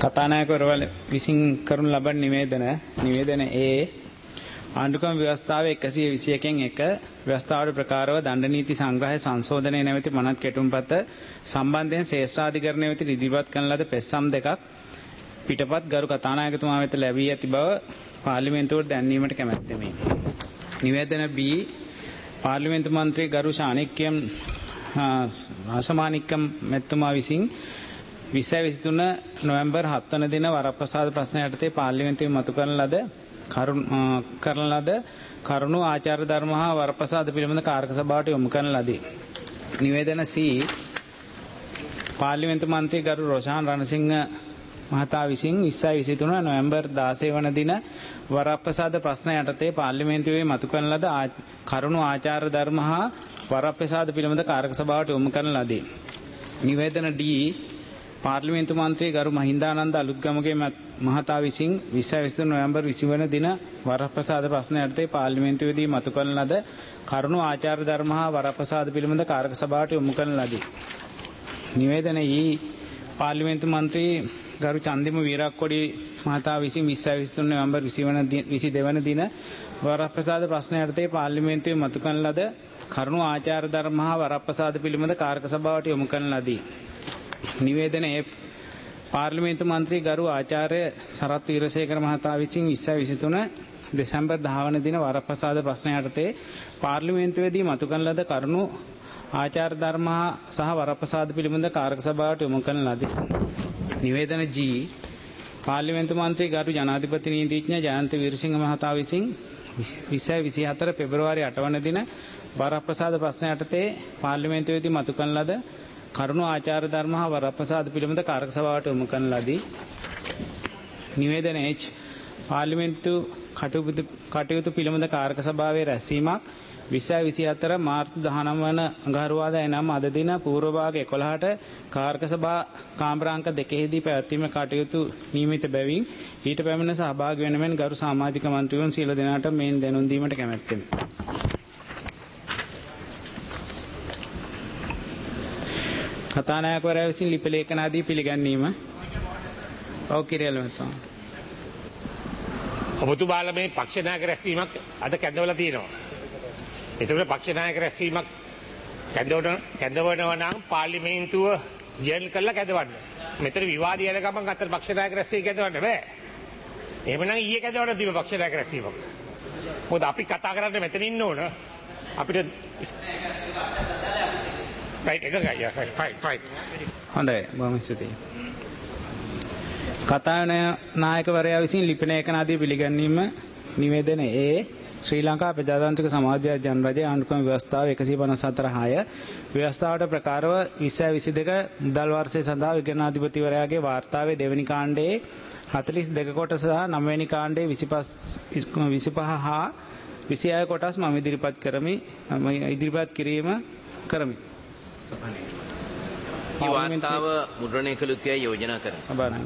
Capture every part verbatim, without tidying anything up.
කතානායකවරවල විසින් කරනු ලබන නිවේදන නිවේදන ඒ ආණ්ඩුක්‍රම ව්‍යවස්ථාවේ එකසිය විසි එකෙන් එක ව්‍යවස්ථාවට ප්‍රකාරව දණ්ඩ නීති සංග්‍රහය සංශෝධනය නැවති මනත් කෙටුම්පත සම්බන්ධයෙන් ශ්‍රේෂ්ඨාධිකරණය වෙත ඉදිරිපත් කරන ලද පෙත්සම් දෙකක් පිටපත් ගරු කතානායකතුමා වෙත ලැබී ඇති බව පාර්ලිමේන්තුවට දැන්වීමට කැමැත්තෙමි. නිවේදන B පාර්ලිමේන්තු මන්ත්‍රී ගරු ශානික්‍යම් ආසමානික්කම් මැතිතුමා විසින් විසයි විසිතුන නොවැම්බර් හත් වන දින වරප්‍රසාද ප්‍රශ්න යටතේ පාර්ලිමේන්තුවේ මතු කරන ලද කරන ලද කරුණු ආචාර ධර්ම හා වරප්‍රසාද පිළිබඳ කාරක සභාවට යොමු කරන ලදී. නිවේදන C පාර්ලිමේන්තු මන්ත්‍රී ගරු රොෂාන් රණසිංහ මහතා විසින් විසයි විසිතුන නොවැම්බර් දාසය වන දින වරප්‍රසාද ප්‍රශ්න යටතේ පාර්ලිමේන්තුවේ මතු කරන ලද කරුණු ආචාර ධර්ම හා වරප්‍රසාද පිළිබඳ කාරක සභාවට යොමු කරන ලදී. නිවේදන D පාර්ලිමේන්තු මන්ත්‍රී ගරු මහින්දානන්ද අලුත්ගමගේ මහතා විසින් විසයි විසිතුන නොවැම්බර් විසි වන දින වරප්‍රසාද ප්‍රශ්න යටතේ පාර්ලිමේන්තුවේදී මතු කරන ලද කරුණු ආචාර ධර්ම හා වරප්‍රසාද පිළිබඳ කාරක සභාවට යොමු කරන ලදී. නිවේදන E පාර්ලිමේන්තු මන්ත්‍රී ගරු චන්දිම වීරක්කොඩි මහතා විසින් විසයි විසිතුන නොවැම්බර් විසි දෙවන දින වරප්‍රසාද ප්‍රශ්න යටතේ පාර්ලිමේන්තුවේ මතු කරන ලද කරුණු ආචාර ධර්ම හා වරප්‍රසාද පිළිබඳ කාරක සභාවට යොමු කරන ලදී. නිවේදන F පාර්ලිමේන්තු මන්ත්‍රී ගරු ආචාර්ය සරත් වීරසේකර මහතා විසින් විසයි විසිතුන දෙසැම්බර් දහ වන දින වරප්‍රසාද ප්‍රශ්න යටතේ පාර්ලිමේන්තුවේදී මතු කරන ලද කරුණු ආචාර ධර්ම සහ වරප්‍රසාද පිළිබඳ කාරක සභාවට යොමු කරන ලදී. නිවේදන G පාර්ලිමේන්තු මන්ත්‍රී ගරු ජනාධිපති නීතිඥ ජයන්ත වීරසිංහ මහතා විසින් විසයි විසිහතර පෙබරවාරි අට වන දින වරප්‍රසාද ප්‍රශ්න යටතේ පාර්ලිමේන්තුවේදී මතු කරන ලද කරුණු ආචාර ධර්ම හා වරප්‍රසාද පිළිබඳ කාරක සභාවට යොමු කරන ලදී. නිවේදන H පාර්ලිමේන්තු කටයුතු කටයුතු පිළිබඳ කාරක සභාවේ රැස්වීමක් විසයි විසිහතර මාර්තු දහනව වන අඟහරුවාදා එනම් අද දින පූර්ව භාග එකොළහට කාරක සභා කාමරාංක දෙකෙහිදී පැවැත්වීම කටයුතු නියමිත බැවින් ඊට පැමිණ සහභාගී වන මෙන් ගරු සමාජික මන්ත්‍රීවරුන් සියලු දෙනාට මෙන් දැනුම් දීමට කැමැත්තෙමි. කතානායකවරයා විසින් ලිපි ලේඛන ආදී පිළිගැන්වීම. ඔව් කිරියල් මහත්මයා. ඔබතුමාලා මේ පක්ෂ නායක රැස්වීමක් අද කැඳවලා තියෙනවා. ඒතකොට පක්ෂ නායක රැස්වීමක් කැඳවන කැඳවනවා නම් පාර්ලිමේන්තුව ජර්නල් කරලා කැඳවන්න. මෙතන විවාද යන ගමන් අතර පක්ෂ නායක රැස්වීම කැඳවන්න බෑ. එහෙමනම් ඊයේ කැඳවන්න තිබ්බ පක්ෂ නායක රැස්වීමක්. මොකද අපි කතා කරන්නේ මෙතන ඉන්න ඕන. අපිට right එකයි right fine fine හොඳයි බොහොම ස්තුතියි. කතානායකවරයා විසින් ලිපි ලේඛන ආදී පිළිගැන්වීම. නිවේදන A ශ්‍රී ලංකා ප්‍රජාතාන්ත්‍රික සමාජය ජනරජය ආණ්ඩුක්‍රම ව්‍යවස්ථාව එකසිය පනස් හතර හය ව්‍යවස්ථාවට ප්‍රකාරව විසයි විසි දෙක මුදල් වර්ෂය සඳහා විගණනාධිපතිවරයාගේ වාර්තාවේ දෙවැනි කාණ්ඩයේ හතළිස් දෙක කොටස සහ නවවැනි කාණ්ඩයේ විසිපහ හා විසිහය කොටස් මම ඉදිරිපත් කරමි ඉදිරිපත් කිරීම කරමි. මේ වාර්තාව මුද්‍රණය කළ යුතුයි යෝජනා කරමි.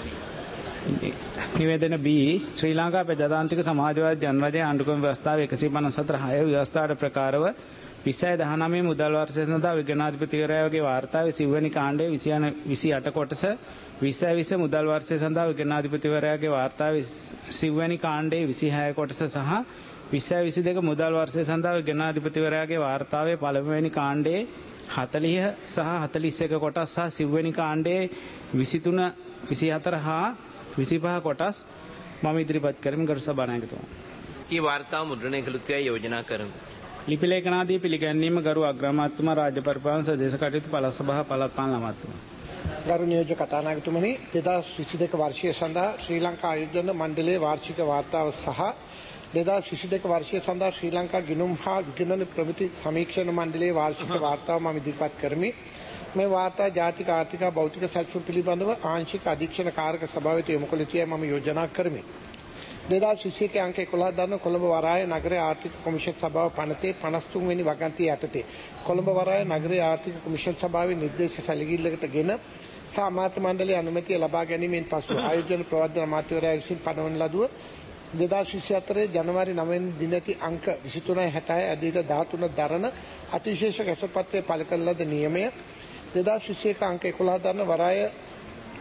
නිවේදන B ශ්‍රී ලංකා ප්‍රජාතාන්ත්‍රික සමාජවාදී ජනරජය ආණ්ඩුක්‍රම ව්‍යවස්ථාව එකසිය පනස් හතර හය ව්‍යවස්ථාවට ප්‍රකාරව විසි දහනවය මුදල් වර්ෂය සඳහා විගණනාධිපතිවරයාගේ වාර්තාවේ සිව්වැනි කාණ්ඩයේ විසි අට කොටස විසි විසි මුදල් වර්ෂය සඳහා විගණනාධිපතිවරයාගේ වාර්තාවේ සිව්වැනි කාණ්ඩයේ විසිහය කොටස සහ විසි විසි දෙක මුදල් වර්ෂය සඳහා විගණනාධිපතිවරයාගේ වාර්තාවේ පළමුවැනි කාණ්ඩයේ හතළිහ සහ හතළිස් එක කොටස් සහ සිව්වැනි කාණ්ඩයේ විසිතුන විසිහතර හා විසිපහ කොටස් මම ඉදිරිපත් කරමි ගරු සභානායකතුමා. මේ වාර්තාව මුද්‍රණය කළ යුතුයි යෝජනා කරමි. ලිපි ලේඛන ආදී පිළිගැන්වීම ගරු අග්‍රාමාත්‍යතුමා රාජ්‍ය පරිපාලන සදේශ කටයුතු පළාත් සභා පළාත් පාලන අමාත්‍යතුමා. ගරු නියෝජ්‍ය කතානායකතුමනි දෙදාස් විසි දෙක වර්ෂය සඳහා ශ්‍රී ලංකා ආයෝජන මණ්ඩලයේ වාර්ෂික වාර්තාව සහ දෙදාස් විසි දෙක වර්ෂය සඳහා ශ්‍රී ලංකා ගිණුම් හා විගණන ප්‍රමිති සමීක්ෂණ මණ්ඩලයේ වාර්ෂික වාර්තාව මම ඉදිරිපත් කරමි. මේ වාර්තා ජාතික ආර්ථික භෞතික සැලසුම් පිළිබඳව ආංශික අධීක්ෂණ කාරක සභාවට යොමු කළ යුතුයි මම යෝජනා කරමි. දෙදාස් විසි එක අංක එකොළහ දරන කොළඹ වරාය නගර ආර්ථික කොමිෂන් සභාව පනතේ පනස් තුන් වෙනි වගන්තිය යටතේ කොළඹ වරාය නගර ආර්ථික කොමිෂන් සභාවේ නිර්දේශ සැලකිල්ලකට ගෙන සාමාන්‍ය මණ්ඩලයේ අනුමැතිය ලබා ගැනීමෙන් පසු ආයෝජන ප්‍රවර්ධන අමාත්‍යවරයා විසින් පනවන ලදුව දෙදාස් විසි හතර ජනවාරි නවය වෙනි දිනති අංක විසිතුනයි හැටහය අදීද දහතුන දරන අතිවිශේෂ කැසපත්‍රය පළ කළ ලද නියමය දෙදාස් විසි එක අංක එකොළහ දරන වරාය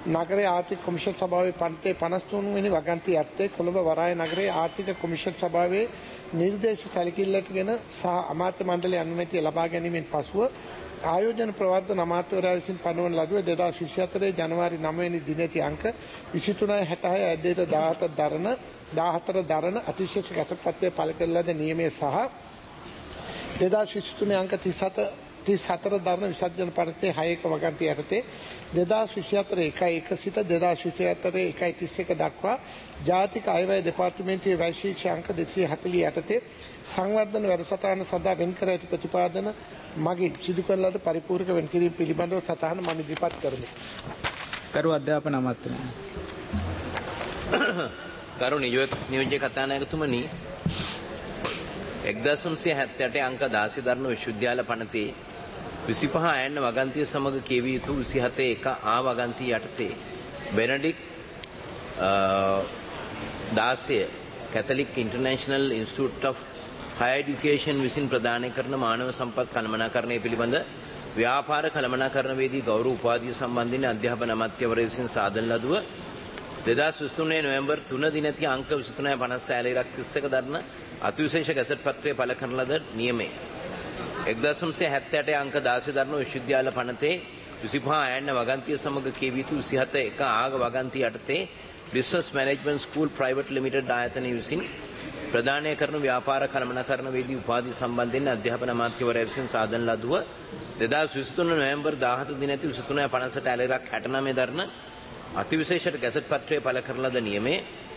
නගරයේ ආර්ථික කොමිෂන් සභාවේ පන්තියේ පනස් තුන් වෙනි වගන්තිය යටතේ කොළඹ වරාය නගරයේ ආර්ථික කොමිෂන් සභාවේ නිර්දේශ සැලකිල්ලටගෙන සහ අමාත්‍ය මණ්ඩලයේ අනුමැතිය ලබා ගැනීමෙන් පසුව ආයෝජන ප්‍රවර්ධන අමාත්‍යවරයා විසින් පනවන ලදුව දෙදහස් විසි හතරේ ජනවාරි නව වෙනි දිනේති අංක විසිතුනයි හැටහය ඇදේට දාහතර දරන දාහතර දරන අතිශේෂ ගැසට්පත්‍රය පළ කළ ලද නියමය සහ දෙදහස් විසි තුනේ අංක තිස් හතර දරන විසර්ජන පරිත්‍යාගයේ හය එක වගන්තිය යටතේ දෙදහස් විසි හතර එකයි එක සිට දෙදහස් විසි හතර එකයි තිස් එක දක්වා ජාතික අයවැය දෙපාර්තමේන්තුවේ වෛශිෂ්‍ය අංක දෙසිය හතළිහ යටතේ සංවර්ධන වැඩසටහන සඳහා වෙන් කර ඇති ප්‍රතිපාදන මගින් සිදු කරන ලද පරිපූර්ණක වෙන් කිරීම පිළිබඳව සටහන මම ඉදිරිපත් කරමි. කරු අධ්‍යාපන අමාත්‍යතුමනි. කරු නියෝජ්‍ය කතානායකතුමනි එක්දාස් නවසිය හැත්තෑ අට අංක දාසය දරන විශ්වවිද්‍යාල පනතේ විසිපහ අයන්න වගන්තිය සමග කියවිය යුතු විසි හතේ එක ආ වගන්තිය යටතේ බෙනඩික් දාසය Catholic International Institute of Higher Education විසින් ප්‍රදානය කරන මානව සම්පත් කළමනාකරණය පිළිබඳ ව්‍යාපාර කළමනාකරණවේදී ගෞරව උපාධිය සම්බන්ධයෙන් අධ්‍යාපන අමාත්‍යවරයා විසින් සාදන ලදුව දෙදහස් විසි තුනේ නොවැම්බර් තුන දිනති අංක විසිතුනයි පනස් සෑලීරක් තිස් එක දරන අතිවිශේෂ ගැසට් පත්‍රය පළ කරන ලද නියමය එක්දාස් නවසිය හැත්තෑ අට අංක දාසය දරන විශ්වවිද්‍යාල පනතේ විසිපහ අයන්න වගන්තිය සමග කියවිය යුතු විසි හත එක ආග වගන්තිය යටතේ business management school private limited ආයතනය විසින් ප්‍රදානය කරන ව්‍යාපාර කළමනාකරණවේදී උපාධිය සම්බන්ධයෙන් අධ්‍යාපන අමාත්‍යවරයා විසින් සාදන ලදුව දෙදහස් විසි තුන නොවැම්බර් දාහතර දිනේදී විසිතුනයි පනසට ඇලෙරක් හැටනවය දරන අතිවිශේෂ ගැසට් පත්‍රය පළ කරන ලද නියමයේ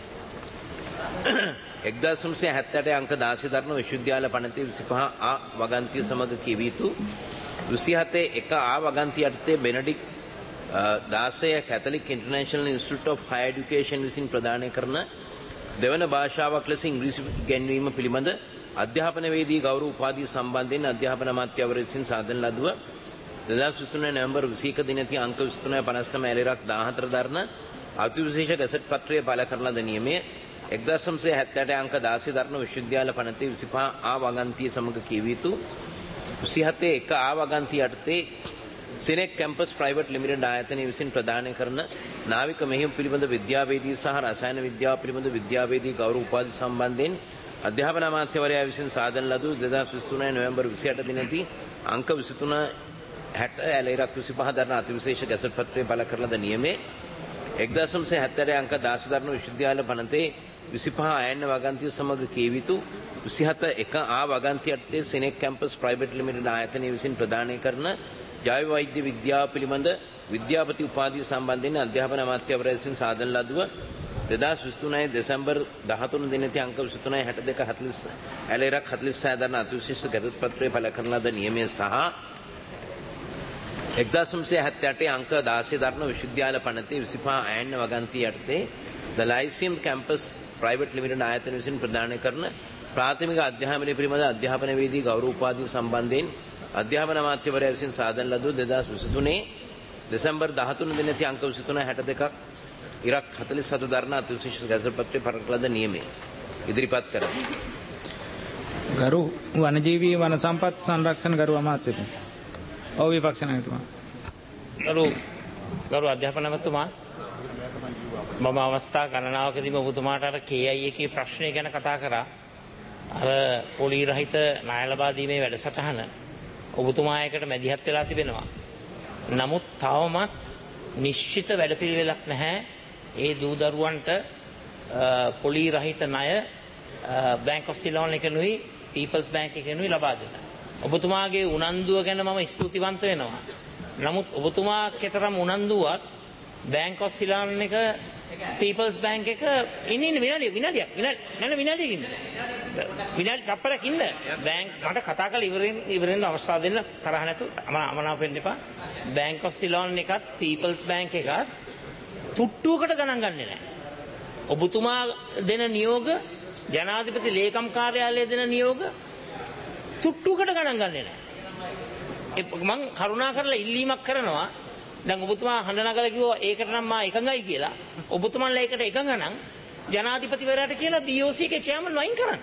එක්දාස් නවසිය හැත්තෑ අට අංක දාසය දරන විශ්වවිද්‍යාල පනතේ විසිපහ ආ වගන්තිය සමග කියවිය යුතු විසි හතේ එක ආ වගන්තිය යටතේ බෙනඩික් දාසය Catholic International Institute of Higher Education විසින් ප්‍රදානය කරන දෙවන භාෂාවක් ලෙස ඉංග්‍රීසි ඉගැන්වීම පිළිබඳ අධ්‍යාපනවේදී ගෞරව උපාධිය සම්බන්ධයෙන් අධ්‍යාපන අමාත්‍යවරයා විසින් සාදන ලදුව දෙදහස් විසි තුනේ නොවැම්බර් විසි එක දිනේදී අංක විසිතුනයි පනස් නවය ඇලෙරක් දාහතර දරන අතිවිශේෂ ගැසට් පත්‍රය පළ කරන ලද නියමයේ එක්දාස් නවසිය හැත්තෑ අට අංක දාසය දරන විශ්වවිද්‍යාල පනතේ විසිපහ ආ වගන්තිය සමග කියවිය යුතු විසි හතේ එක ආ වගන්තිය යටතේ සිනෙක් කැම්පස් ප්‍රයිවට් ලිමිටඩ් ආයතනය විසින් ප්‍රදානය කරන නාවික මෙහෙයුම් පිළිබඳ විද්‍යාවේදී සහ රසායන විද්‍යාව පිළිබඳ විද්‍යාවේදී ගෞරව උපාධි සම්බන්ධයෙන් අධ්‍යාපන අමාත්‍යවරයා විසින් සාදන ලදු දෙදහස් විසි තුනේ නොවැම්බර් විසි අට දිනේදී අංක විසිතුන හැට ඇලෙරක් විසිපහ දරන අතිවිශේෂ ගැසට් පත්‍රය පළ කරන ලද නියමයේ එක්දාස් නවසිය හැත්තෑ අට අංක දාසය දරන විශ්වවිද්‍යාල පනතේ විසිපහ අයන්න වගන්තිය සමග කියවිය යුතු විසි හත එක ආ වගන්තිය යටතේ සිනෙක් කැම්පස් ප්‍රයිවට් ලිමිටඩ් ආයතනය විසින් ප්‍රදානය කරන ජෛව වෛද්‍ය විද්‍යාව පිළිබඳ විද්‍යාපති උපාධිය සම්බන්ධයෙන් අධ්‍යාපන අමාත්‍යවරයා විසින් සාදන ලදුව දෙදහස් විසි තුනේ දෙසැම්බර් දහතුන දිනේදී අංක විසිතුනයි හැට දෙක හතළිස් ඇලෙරක් හතළිස් හය දරන අතිවිශේෂ ගැසට් පත්‍රය පළ කරන ලද නියමය සහ එක්දාස් නවසිය හැත්තෑ අට අංක දාසය දරන විශ්වවිද්‍යාල පනතේ විසිපහ අයන්න වගන්තිය යටතේ the Lyceum campus private limited ආයතන විසින් ප්‍රදානය කරන ප්‍රාථමික අධ්‍යාපනය පිළිබඳ අධ්‍යාපනවේදී ගෞරව උපාධිය සම්බන්ධයෙන් අධ්‍යාපන අමාත්‍යවරයා විසින් සාදන ලදුව දෙදහස් විසි තුනේ දෙසැම්බර් දහතුන දිනේදී අංක විසිතුනයි හැට දෙකක් ඉරක් හතළිස් හත දරන අතිවිශේෂ ගැසට් පත්‍රය පළ කළ ලද නියමය ඉදිරිපත් කරමි. ගරු වනජීවී වන සම්පත් සංරක්ෂණ ගරු අමාත්‍යතුමනි. ඔව් විපක්ෂ නායකතුමා. ගරු ගරු අධ්‍යාපන අමාත්‍යතුමා මම අවස්ථා ගණනාවකදීම ඔබතුමාට අර කේ අයි එකේ ප්‍රශ්නය ගැන කතා කරා. අර පොලී රහිත ණය ලබා දීමේ වැඩසටහන ඔබතුමා එකට මැදිහත් වෙලා තිබෙනවා. නමුත් තවමත් නිශ්චිත වැඩපිළිවෙලක් නැහැ. ඒ දූ දරුවන්ට පොලී රහිත ණය බැංක් ඔෆ් සිලෝන් එකනුයි පීපල්ස් බැංක් එකනුයි ලබා දෙන්න. ඔබතුමාගේ උනන්දුව ගැන මම ස්තුතිවන්ත වෙනවා. නමුත් ඔබතුමා කෙතරම් උනන්දුවත් බැංක් ඔෆ් සිලෝන් එක පීපල්ස් බැංක් එක ඉන්නේ විනාඩිය විනාඩියක් විනාඩි විනාඩියක් ඉන්න. විනාඩි තප්පරක් ඉන්න. බැංක් මට කතා කරලා ඉවරෙන් ඉවරෙන් අවස්ථාව දෙන්න තරහ නැතුව අමනාප වෙන්න එපා. බැංක් ඔෆ් සිලෝන් එකත් පීපල්ස් බැංක් එකත් තුට්ටුවකට ගණන් ගන්නෙ නැහැ. ඔබතුමා දෙන නියෝග ජනාධිපති ලේකම් කාර්යාලය දෙන නියෝග තුට්ටුවකට ගණන් ගන්නෙ නැහැ. මම කරුණා කරලා ඉල්ලීමක් කරනවා. දැන් ඔබතුමා හඬ නගලා කිව්වා ඒකට නම් මා එකඟයි කියලා. ඔබතුමන්ලා ඒකට එකඟ නම් ජනාධිපතිවරයාට කියලා බී ඕ සී එකේ චෙයාමන් වයින් කරන්න.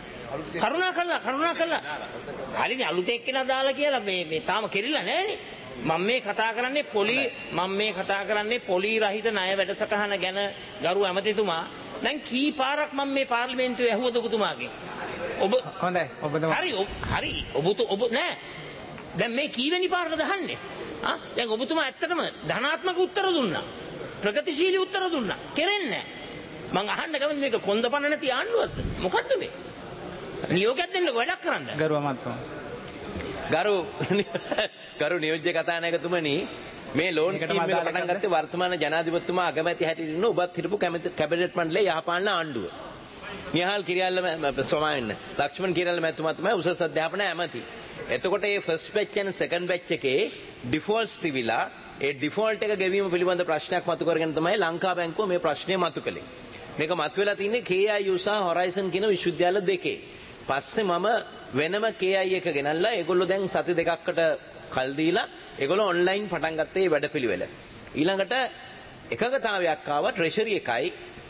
කරුණා කරලා කරුණා කරලා හරිද අලුත් එක්කෙනා දාලා කියලා මේ මේ තාම කෙරිලා නැහැනේ. මම මේ කතා කරන්නේ පොලි මම මේ කතා කරන්නේ පොලි රහිත ණය වැඩසටහන ගැන ගරු ඇමතිතුමා. දැන් කී පාරක් මම මේ පාර්ලිමේන්තුවේ ඇහුවද ඔබතුමාගෙන්? ඔබ හොඳයි ඔබතුමා. හරි හරි ඔබ ඔබ නෑ. දැන් මේ කීවෙනි පාරද අහන්නේ? ආ දැන් ඔබතුමා ඇත්තටම ධනාත්මක උත්තර දුන්නා. ප්‍රගතිශීලී උත්තර දුන්නා. කෙරෙන්නේ නෑ. මං අහන්න කැමති මේක කොන්දපණ නැති ආණ්ඩුවක්ද? මොකද්ද මේ? නියෝගයක් දෙන්න වැඩක් කරන්න. ගරු අමාත්‍යතුමා. ගරු ගරු නියෝජ්‍ය කතානායකතුමනි මේ ලෝන් ස්කීම් එක පටන් ගත්තේ වර්තමාන ජනාධිපතිතුමා අගමැති හැටියට ඉන්න ඔබත් හිටපු කැබිනට් මණ්ඩලයේ යහපාලන ආණ්ඩුව. නිහාල් කිරියල්ල ස්වාමීන් ලක්ෂ්මන් කිරියල්ල මැතිතුමා තමයි උසස් අධ්‍යාපන ඇමති. එතකොට මේ first batch and second batch එකේ ඩිෆෝල්ට්ස් තිබිලා ඒ ඩිෆෝල්ට් එක ගෙවීම පිළිබඳ ප්‍රශ්නයක් මතු කරගෙන තමයි ලංකා බැංකුව මේ ප්‍රශ්නේ මතු කළේ. මේක මතුවලා තින්නේ K I U සහ Horizon කියන විශ්වවිද්‍යාල දෙකේ. පස්සේ මම වෙනම K I එක ගෙනල්ලා ඒගොල්ලෝ දැන් සති දෙකකට කල් දීලා ඒගොල්ලෝ ඔන්ලයින් පටන් ගත්තේ මේ වැඩපිළිවෙල. ඊළඟට එකගතාවයක් ආවා ට්‍රෙෂරි එකයි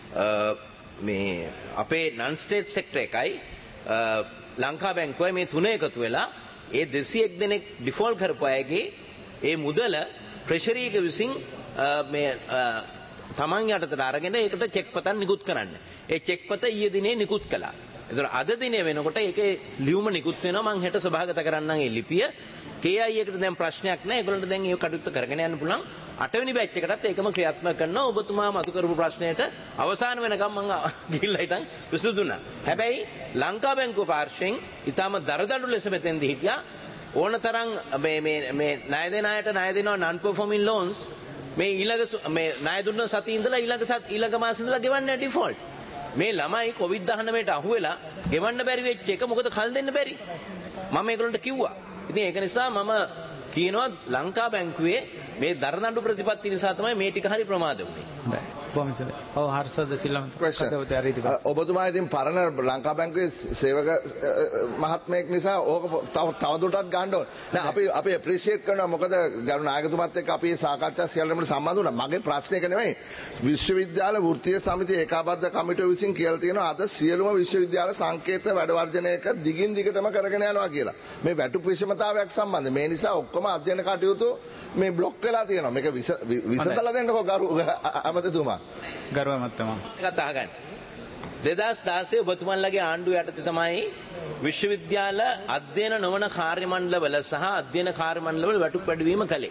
මේ අපේ නන් ස්ටේට් සෙක්ටර් එකයි ලංකා බැංකුවයි මේ තුන එකතු වෙලා ඒ දෙසිය එක් දෙනෙක් ඩිෆෝල්ට් කරපු අයගේ ඒ මුදල ට්‍රෙෂරි එක විසින් මේ තමන් යටතට අරගෙන ඒකට චෙක් පතක් නිකුත් කරන්න. ඒ චෙක් පත ඊයේ දිනේ නිකුත් කළා. ඒතර අද දිනේ වෙනකොට ඒකේ ලියුම නිකුත් වෙනවා. මම හෙට සභාගත කරන්නම් ඒ ලිපිය. K I එකට දැන් ප්‍රශ්නයක් නැහැ. ඒගොල්ලන්ට දැන් ඒක කටයුත්ත කරගෙන යන්න පුළුවන්. අටවෙනි බැච් එකටත් ඒකම ක්‍රියාත්මක කරනවා. ඔබතුමා මතු කරපු ප්‍රශ්නයට අවසාන වෙනකම් මම ගිහිල්ලා හිටන් විසඳුණා. හැබැයි ලංකා බැංකුව පාර්ශ්වයෙන් ඊටම දරදඬු ලෙස මෙතෙන්දී හිටියා. ඕනතරම් මේ මේ මේ ණය දෙන අයට ණය දෙනවා non performing loans මේ ඊළඟ මේ ණය දුන්න සතිය ඉඳලා ඊළඟ සත් ඊළඟ මාසෙ ඉඳලා ගෙවන්නේ ඩිෆෝල්ට්. මේ ළමයි කොවිඩ් දහනවයට අහුවෙලා ගෙවන්න බැරි වෙච්ච එක මොකද කල් දෙන්න බැරි? මම ඒගොල්ලන්ට කිව්වා. ඉතින් ඒක නිසා මම කියනවා ලංකා බැංකුවේ මේ දරදඬු ප්‍රතිපත්ති නිසා තමයි මේ ටික හරි ප්‍රමාද වුනේ. හොඳයි. බොහොම සුවයි. ඔව් හර්ෂද සිල්ලම ඔබතුමා ඉතින් පරණ ලංකා බැංකුවේ සේවක මහත්මයෙක් නිසා ඕක තවදුරටත් ගන්න ඕන. නෑ අපි අපි ඇප්‍රීෂিয়েට් කරනවා මොකද ගරු නායකතුමත් එක්ක අපි සාකච්ඡා සියල්ලම සම්බන්ධ වුණා. මගේ ප්‍රශ්නේ ඒක නෙමෙයි. විශ්වවිද්‍යාල වෘත්තීය සමිතිය ඒකාබද්ධ කමිටුව විසින් කියලා තියෙනවා අද සියලුම විශ්වවිද්‍යාල සංකේත වැඩ වර්ජනයක දිගින් දිගටම කරගෙන යනවා කියලා. මේ වැටුප් විෂමතාවයක් සම්බන්ධ. මේ නිසා ඔක්කොම අධ්‍යයන කටයුතු මේ බ්ලොක් වෙලා තියෙනවා. මේක විසඳලා දෙන්නකෝ ගරු අමතතුමා. ගරු අමාත්‍යතුමා. කතා ගන්න. දෙදහස් දාසය ඔබතුමන්ලගේ ආණ්ඩුව යටතේ තමයි විශ්වවිද්‍යාල අධ්‍යයන නොවන කාර්ය මණ්ඩලවල සහ අධ්‍යයන කාර්ය මණ්ඩලවල වැටුප් වැඩිවීම කළේ.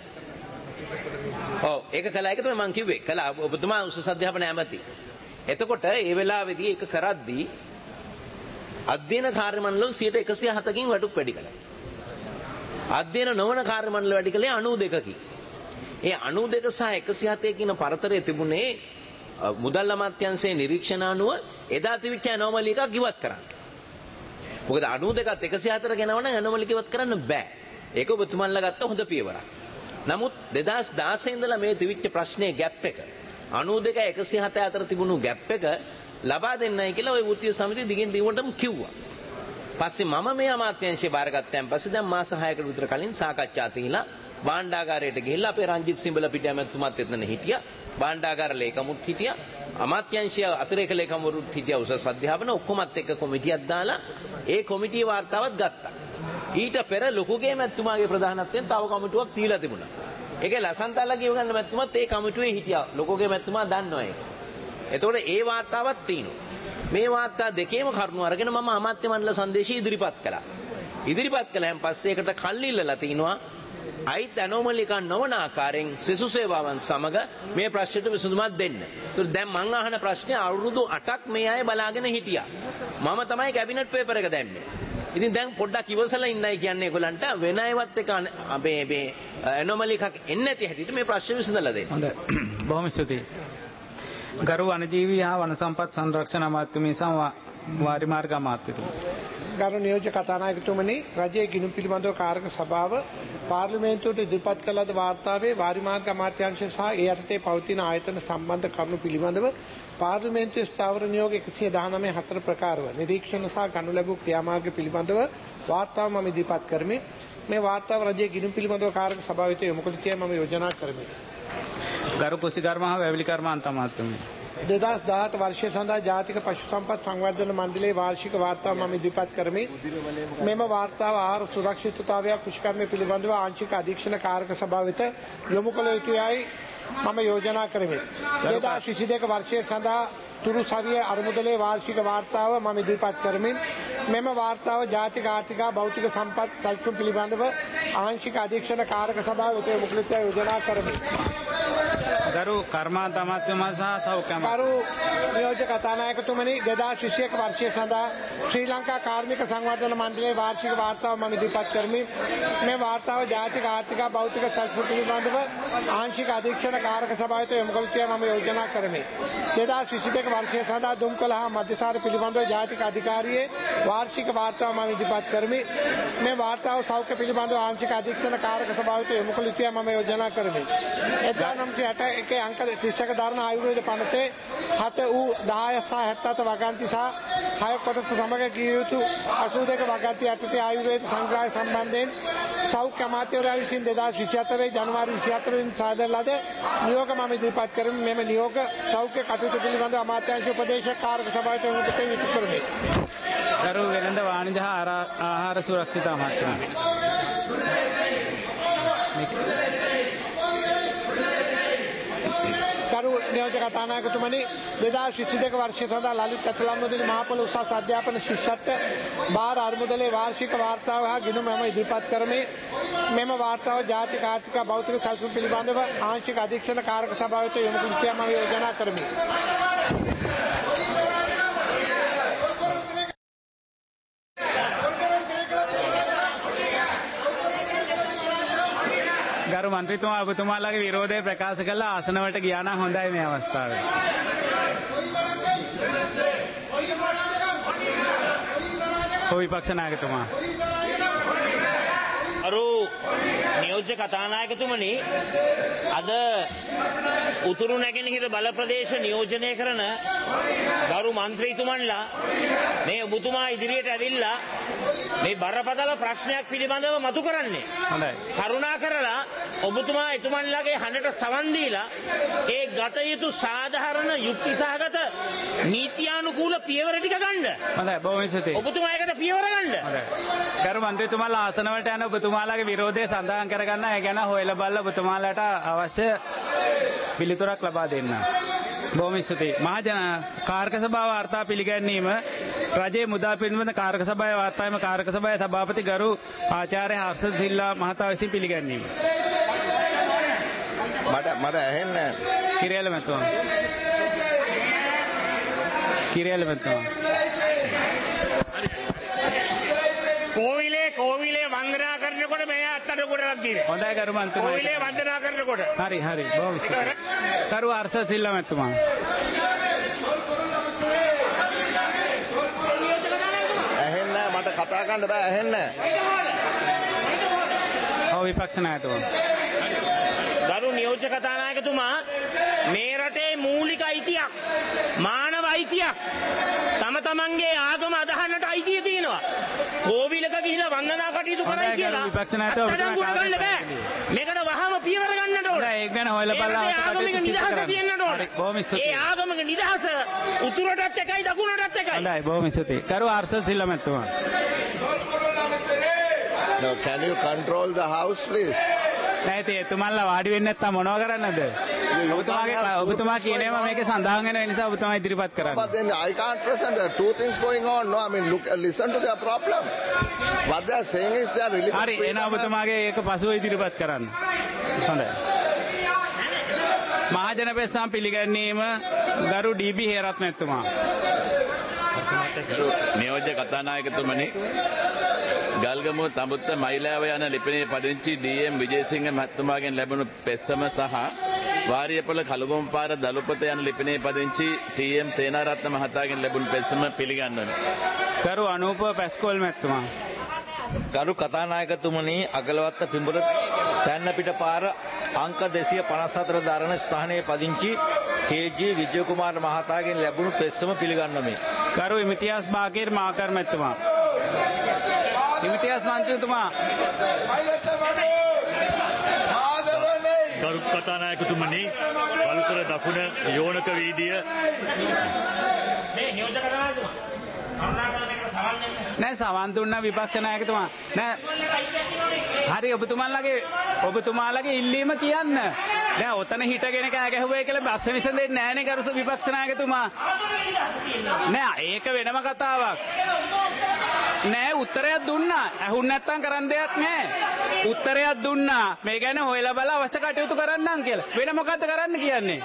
ඔව් ඒක කළා එක තමයි මම කිව්වේ. කළා ඔබතුමා උසස් අධ්‍යාපන ඇමති. එතකොට ඒ වෙලාවේදී ඒක කරද්දී අධ්‍යයන කාර්ය මණ්ඩලවල සියයට එකසිය හතකින් වැටුප් වැඩි කළා. අධ්‍යයන නොවන කාර්ය මණ්ඩල වැඩි කළේ අනූ දෙකකින්. ඒ අනූ දෙක සහ එකසිය හතේ කියන පරතරය තිබුණේ මුදල් අමාත්‍යාංශයේ නිරීක්ෂණ අනුව එදා තිබිච්ච ඇනෝමලි එකක් ඉවත් කරන්න. මොකද අනූ දෙකත් එකසිය හතර ගෙනවනම් ඇනෝමලි ඉවත් කරන්න බෑ. ඒක ඔබතුමන්ලා ගත්ත හොඳ පියවරක්. නමුත් දෙදහස් දාසය ඉඳලා මේ තිබිච්ච ප්‍රශ්නේ ગેප් එක අනූ දෙක එකසිය හත අතර තිබුණු ગેප් එක ලබා දෙන්නයි කියලා ওই වෘත්තීය සමිතිය දිගින් දිගටම කිව්වා. පස්සේ මම මේ අමාත්‍යාංශය බාරගත්තයන් පස්සේ දැන් මාස හයකට විතර කලින් සාකච්ඡා තියලා භාණ්ඩාගාරයට ගිහිල්ලා අපේ රංජිත් සිඹල පිට ඇමතුමාත් එතන හිටියා. භාණ්ඩාගාර ලේකමුත් හිටියා. අමාත්‍යාංශය අතිරේක ලේකම්වරුත් හිටියා උසස් අධ්‍යාපන ඔක්කොමත් එක්ක කොමිටියක් දාලා ඒ කොමිටියේ වාර්තාවත් ගත්තා. ඊට පෙර ලොකුගේ මැතිතුමාගේ ප්‍රධානත්වයෙන් තව කමිටුවක් තියලා තිබුණා. ඒකේ ලසන්තල්ලා කියව ගන්න මැතිතුමත් ඒ කමිටුවේ හිටියා. ලොකුගේ මැතිතුමා දන්නවා ඒක. එතකොට ඒ වාර්තාවක් තියෙනවා. මේ වාර්තා දෙකේම කරුණු අරගෙන මම අමාත්‍ය මණ්ඩල සංදේශය ඉදිරිපත් කළා. ඉදිරිපත් කළාන් පස්සේ ඒකට කල්ලිල්ලලා තිනවා අයිත් ඇනෝමලි එකක් නොවන ආකාරයෙන් සිසු සේවාවන් සමග මේ ප්‍රශ්නෙට විසඳුමක් දෙන්න. ඒතර දැන් මං අහන ප්‍රශ්නේ අවුරුදු අටක් මේ අය බලාගෙන හිටියා. මම තමයි කැබිනට් පේපර් එක දැම්මේ. ඉතින් දැන් පොඩ්ඩක් ඉවසලා ඉන්නයි කියන්නේ ඒගොල්ලන්ට වෙන අයවත් එක මේ මේ ඇනෝමලි එකක් එන්නේ නැති හැටියට මේ ප්‍රශ්නේ විසඳලා දෙන්න. හොඳයි. බොහොම ස්තුතියි. ගරු වනජීවී හා වන සම්පත් සංරක්ෂණ අමාත්‍යතුමනි සහ වාරිමාර්ග අමාත්‍යතුමනි. ගරු නියෝජ්‍ය කතානායකතුමනි රජයේ ගිණුම් පිළිබඳව කාරක සභාව පාර්ලිමේන්තුවට ඉදිරිපත් කළ ලද වාර්තාවේ වාරිමාර්ග අමාත්‍යාංශය සහ ඒ යටතේ පවතින ආයතන සම්බන්ධ කරුණු පිළිබඳව පාර්ලිමේන්තුවේ ස්ථාවර නියෝග එකසිය දහනවය හතර ප්‍රකාරව නිරීක්ෂණ සහ ගනු ලැබූ ක්‍රියාමාර්ග පිළිබඳව වාර්තාව මම ඉදිරිපත් කරමි. මේ වාර්තාව රජයේ ගිණුම් පිළිබඳව කාරක සභාවට යොමු කළ තියයි මම යෝජනා කරමි. ගරු කුසිකර්ම හා වැවිලි කර්මාන්ත අමාත්‍යතුමනි. දෙදහස් දහඅට වර්ෂය සඳහා ජාතික පශු සම්පත් සංවර්ධන මණ්ඩලයේ වාර්ෂික වාර්තාව මම ඉදිරිපත් කරමි. මෙම වාර්තාව ආහාර සුරක්ෂිතතාවය කෘෂිකර්මය පිළිබඳව ආංශික අධීක්ෂණ කාරක සභාව වෙත යොමු කළ යුතුයයි මම යෝජනා කරමි. දෙදහස් විසි දෙක වර්ෂය සඳහා තුරු සවිය අරමුදලේ වාර්ෂික වාර්තාව මම ඉදිරිපත් කරමින් මෙම වාර්තාව ජාතික ආර්ථික භෞතික සම්පත් සැලසුම් පිළිබඳව ආංශික අධීක්ෂණ කාරක සභාව වෙත යොමු කළ යුතුයි යෝජනා කරමි. ගරු කර්මාන්ත අමාත්‍යතුමා සහ සෞඛ්‍ය ගරු නියෝජ්‍ය කතානායකතුමනි දෙදහස් විසි එක වර්ෂය සඳහා ශ්‍රී ලංකා කාර්මික සංවර්ධන මණ්ඩලයේ වාර්ෂික වාර්තාව මම ඉදිරිපත් කරමි. මේ වාර්තාව ජාතික ආර්ථික භෞතික සැලසුම් පිළිබඳව ආංශික අධීක්ෂණ කාරක සභාව වෙත යොමු කළ යුතුයි මම යෝජනා කරමි. දෙදහස් විසි දෙක වර්ෂය සඳහා දුම්කල හා මධ්‍යසාර පිළිබඳව ජාතික අධිකාරියේ වාර්ෂික වාර්තාව මම ඉදිරිපත් කරමි. මේ වාර්තාව සෞඛ්‍ය පිළිබඳව ආංශික අධීක්ෂණ කාරක සභාව වෙත යොමු කළ යුතුයි මම යෝජනා කරමි. එදා නවසිය අට එකේ අංක තිස්සක දරන ආයුර්වේද පනතේ හත වූ දහය සහ හැත්තෑ වගන්ති සහ හය කොටස සමග කිය යුතු අසූ දෙක වගන්ති යටතේ ආයුර්වේද සංග්‍රහය සම්බන්ධයෙන් සෞඛ්‍ය අමාත්‍යවරයා විසින් දෙදහස් විසි හතරේ ජනවාරි විසි හතර වෙනිදා සාදර ලද නියෝග මම ඉදිරිපත් කරමි. මෙම නියෝග සෞඛ්‍ය කටයුතු පිළිබඳව අමාත්‍යාංශ උපදේශක කාරක සභාවට යොමු කර යුතු කරමි. ගරු වෙළඳ වාණිජ හා ආහාර සුරක්ෂිත අමාත්‍යතුමා. ගරු නියෝජ්‍ය කතානායකතුමනි දෙදහස් විසි දෙක වර්ෂය සඳහා ලලිත් ඇතුළම්මුදලි මහපොළ උසස් අධ්‍යාපන ශිෂ්‍යත්ව භාර අරමුදලේ වාර්ෂික වාර්තාව හා ගිණුම මම ඉදිරිපත් කරමි. මෙම වාර්තාව ජාතික ආර්ථික භෞතික සැලසුම් පිළිබඳව ආංශික අධීක්ෂණ කාරක සභාව වෙත යොමු කර මම යෝජනා කරමි. ගරු මන්ත්‍රීතුමා ඔබතුමාලාගේ විරෝධය ප්‍රකාශ කළා ආසන වලට ගියා නම් හොඳයි මේ අවස්ථාවේ. ඔව් විපක්ෂ නායකතුමා. අරු නියෝජ්‍ය කතානායකතුමනි අද උතුරු නැගෙනහිර බල ප්‍රදේශ නියෝජනය කරන ගරු මන්ත්‍රීතුමන්ලා මේ ඔබතුමා ඉදිරියට ඇවිල්ලා මේ බරපතල ප්‍රශ්නයක් පිළිබඳව මතු කරන්නේ. හොඳයි. කරුණා කරලා ඔබතුමා එතුමන්ලාගේ හඬට සවන් දීලා ඒ ගත යුතු සාධාරණ යුක්තිසහගත නීත්‍යානුකූල පියවර ටික ගන්න. හොඳයි බොහොම ස්තුතියි. ඔබතුමා ඒකට පියවර ගන්න. හොඳයි. ගරු මන්ත්‍රීතුමාලා ආසන වලට යන ඔබතුමාලාගේ විරෝධය සඳහන් කරගන්න ඒ ගැන හොයලා බලලා ඔබතුමාලාට අවශ්‍ය පිළිතුරක් ලබා දෙන්න. බොහොම ස්තුතියි. මහජන කාර්ක සභාව වාර්තා පිළිගැනීම රජයේ මුදල් පිළිබඳ කාර්ක සභාවේ වාර්තාවේ කාර්ක සභාවේ සභාපති ගරු ආචාර්ය හර්ෂ සිල්වා මහතා විසින් පිළිගැනීම. මට මට ඇහෙන්නේ නැහැ. කිරියල මැතිතුමා. කිරියල මැතිතුමා. කෝවිලේ කෝවිලේ වන්දනා කරනකොට මේ අත්තට කොටක් දිනවා. හොඳයි ගරු මන්ත්‍රීතුමා. කෝවිලේ වන්දනා කරනකොට. හරි හරි බොහොම ස්තුතියි. ගරු හර්ෂ සිල්වා මැතිතුමා. ඇහෙන්නේ මට කතා කරන්න බෑ ඇහෙන්නේ. ඔව් විපක්ෂ නායකතුමා. ගරු නියෝජ්‍ය කතානායකතුමා මේ රටේ මූලික අයිතියක් මානව අයිතියක් තම තමන්ගේ ආගම අදහන්නට අයිතිය තියෙනවා. කෝවිලක ගිහිලා වන්දනා කටයුතු කරයි කියලා අත්අඩංගුවට ගන්න බෑ. මේකට වහම පියවර ගන්නට ඕනේ. ඒක ගැන හොයලා බලලා ආගමික නිදහස තියෙන්නට ඕනේ. බොහොම ස්තුතියි. ඒ ආගමික නිදහස උතුරටත් එකයි දකුණටත් එකයි. හොඳයි බොහොම ස්තුතියි. කරු හර්ෂ සිල්වා මැතිතුමා. No, can you control the house please? නැති එතුමන්ලා වාඩි වෙන්නේ නැත්තම් මොනව කරන්නද? ඔබතුමාගේ ඔබතුමා කියනේම මේකේ සඳහන් වෙන නිසා ඔබතුමා ඉදිරිපත් කරන්න. But then I can't present. There are two things going on. No, I mean, look, listen to their problem. What they are saying is they are really. හරි එන ඔබතුමාගේ ඒක පසුව ඉදිරිපත් කරන්න. හොඳයි. මහජන පෙස්සම් පිළිගැනීම ගරු ඩී.බී. හේරත් මැතිතුමා. නියෝජ්‍ය කතානායකතුමනි ගල්ගමුව තඹුත්ත මයිලාව යන ලිපිනේ පදිංචි ඩී.එම්. විජේසිංහ මහත්මයාගෙන් ලැබුණු පෙස්සම සහ වාරියපොළ කළුගොම පාර දලුපත යන ලිපිනේ පදිංචි ටී.එම්. සේනාරත්න මහතාගෙන් ලැබුණු පෙස්සම පිළිගන්වමි. ගරු අනූප පැස්කෝල් මැතිතුමා. ගරු කතානායකතුමනි අගලවත්ත පිඹුර තැන්නපිට පාර අංක දෙසිය පනස් හතර දරන ස්ථානයේ පදිංචි කේ.ජී. විජයකුමාර මහතාගෙන් ලැබුණු පෙස්සම පිළිගන්වමි. ගරු ඉමිතියාස් බාකීර් මාකර් මැතිතුමා. ඉමිතියාස් මන්ත්‍රීතුමා. ගරු ගරු කතානායකතුමනි වලතර දකුණ යෝනක වීදිය මේ නියෝජක කතානායකතුමා කරුණාකරලා මේකට සවාල් දෙන්න. නෑ සවන් දුන්නා විපක්ෂ ናයකතුමා. නෑ හරි ඔබතුමාලගේ ඔබතුමාලගේ ඉල්ලීම කියන්න. නෑ ඔතන හිටගෙන කෑ ගැහුවේ කියලා බස් විසඳෙන්නේ නෑනේ ගරු විපක්ෂ නායකතුමා. නෑ ඒක වෙනම කතාවක්. නෑ උත්තරයක් දුන්නා. ඇහුන් නැත්තම් කරන්න දෙයක් නෑ. උත්තරයක් දුන්නා. මේ ගැන හොයලා බලලා අවශ්‍ය කටයුතු කරන්නම් කියලා. වෙන මොකද්ද කරන්න කියන්නේ?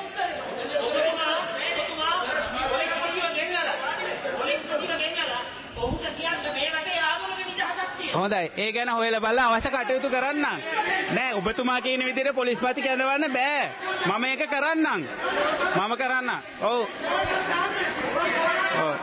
හොඳයි ඒ ගැන හොයලා බලලා අවශ්‍ය කටයුතු කරන්නම්. නෑ ඔබතුමා කියන විදිහට පොලිස්පති කැඳවන්න බෑ. මම ඒක කරන්නම්. මම කරන්න. ඔව්. ඔව්.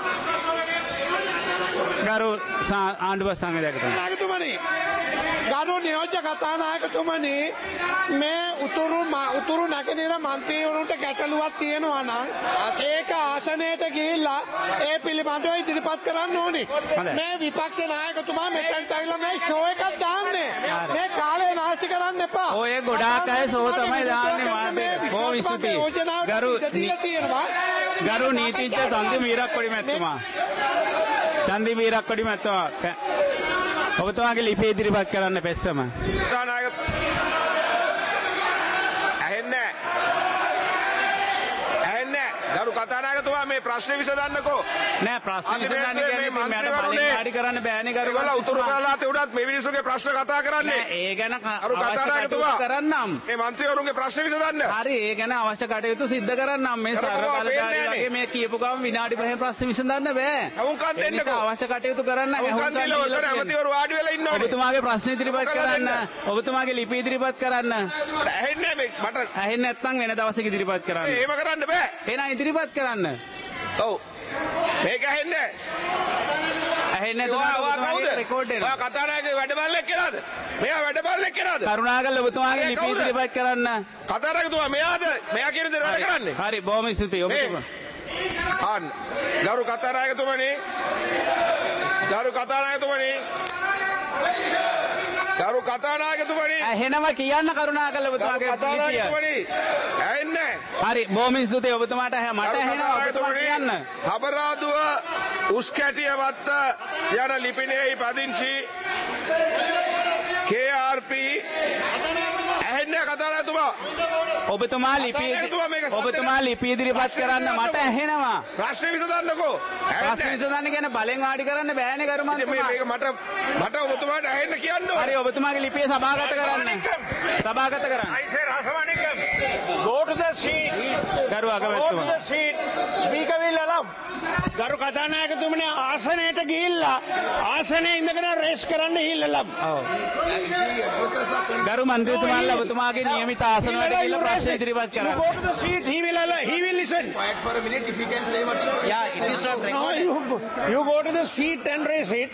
ගරු ආණ්ඩුව සංවිධායකතුමනි. නායකතුමනි. ගරු නියෝජ්‍ය කතානායකතුමනි මේ උතුරු උතුරු නැගෙනහිර මන්ත්‍රීවරුන්ට ගැටලුවක් තියෙනවා නම් ඒක ආසනයට ගිහිල්ලා ඒ පිළිබඳව ඉදිරිපත් කරන්න ඕනේ. මේ විපක්ෂ නායකතුමා මෙතෙන්ට ඇවිල්ලා මේ ෂෝ එකක් දාන්නේ. මේ කාලේ නාස්ති කරන්න එපා. ඔය ගොඩාක් අය ෂෝ තමයි දාන්නේ මාතේ. බොහොම ස්තුතියි. ගරු ගරු නීතිඥ චන්දි මීරක්කොඩි මැතිතුමා. චන්දි මීරක්කොඩි මැතිතුමා ඔබතුමාගේ ලිපි ඉදිරිපත් කරන්න පෙස්සම. ඇහෙන්නේ ඇහෙන්නේ ගරු කතානායකතුමා මේ ප්‍රශ්නේ විසඳන්නකෝ. නෑ ප්‍රශ්න විසඳන්න කියන්නේ මට බලෙන් පාඩි කරන්න බෑනේ ගරු. ඒගොල්ලෝ උතුරු පළාතේ උඩත් මේ මිනිස්සුගේ ප්‍රශ්න කතා කරන්නේ. නෑ ඒ ගැන ගරු කතානායකතුමා කරන්නම්. මේ മന്ത്രിවරුන්ගේ ප්‍රශ්න විසඳන්න. හරි ඒ ගැන අවශ්‍ය කටයුතු සිද්ධ කරන්නම්. මේ සර්වකාලදාරී වගේ මේ කියපු ගමන් විනාඩි පහෙන් ප්‍රශ්න විසඳන්න බෑ. අවුන්කන් දෙන්නකෝ. අවශ්‍ය කටයුතු කරන්න. අවුන්කන් දීලා ඔතන ඇමතිවරු වාඩි වෙලා ඉන්නවනේ. ඔබතුමාගේ ප්‍රශ්න ඉදිරිපත් කරන්න. ඔබතුමාගේ ලිපි ඉදිරිපත් කරන්න. ඇහෙන්නේ මේ මට ඇහෙන්නේ නැත්නම් වෙන දවසක ඉදිරිපත් කරන්න. එහෙම කරන්න බෑ. එහෙනම් ඉදිරිපත් කරන්න. ඔව්. මේක ඇහෙන්නේ ඇහෙන්නේ නැහැ. රෙකෝඩ් වෙනවා. ඔයා කතානායකගේ වැඩබල්ලෙක් කියලාද? මෙයා වැඩබල්ලෙක් කියලාද? කරුණාකරලා ඔබතුමාගේ ලිපි ඉදිරිපත් කරන්න. කතානායකතුමා මෙයාද? මෙයා කියන දේ වැඩ කරන්නේ. හරි බොහොම ස්තුතියි ඔබතුමා. ආන් ගරු කතානායකතුමනි ගරු කතානායකතුමනි ගරු කතානායකතුමනි ඇහෙනවා කියන්න කරුණාකරලා ඔබතුමාගේ කතානායකතුමනි ඇහෙන්නේ හරි බොහොම ස්තුතියි ඔබතුමාට මට ඇහෙනවා ඔබතුමා කියන්න. හබරාදුව උස් කැටිය වත්ත යන ලිපිනයෙහි පදිංචි කේ ආර් පී ඇහෙන්නේ කතානායකතුමා ඔබතුමා ලිපි ඔබතුමා ලිපි ඉදිරිපත් කරන්න මට ඇහෙනවා. ප්‍රශ්න විසඳන්නකෝ. ප්‍රශ්න විසඳන්න කියන්නේ බලෙන් වාඩි කරන්න බෑනේ ගරු මන්ත්‍රීතුමා. මේක මට මට ඔබතුමාට ඇහෙන්න කියන්න ඕනේ. හරි ඔබතුමාගේ ලිපිය සභාගත කරන්න. සභාගත කරන්න. I said Rasamanikam. Go to the seat. ගරු අගමැතිතුමා. Go to the seat. Speaker will allow. ගරු කතානායකතුමනි ආසනයට ගිහිල්ලා ආසනයේ ඉඳගෙන රේස් කරන්න හිල්ලලම්. ඔව්. ගරු මන්ත්‍රීතුමාලා ඔබතුමාගේ නියමිත ආසන වලට ගිහිල්ලා ප්‍රශ්න ඉදිරිපත් කරන්න. You go to the seat, he will allow, he will listen. Quiet for a minute if you can say what you Yeah, it is not recorded. No, you, you go to the seat and raise it.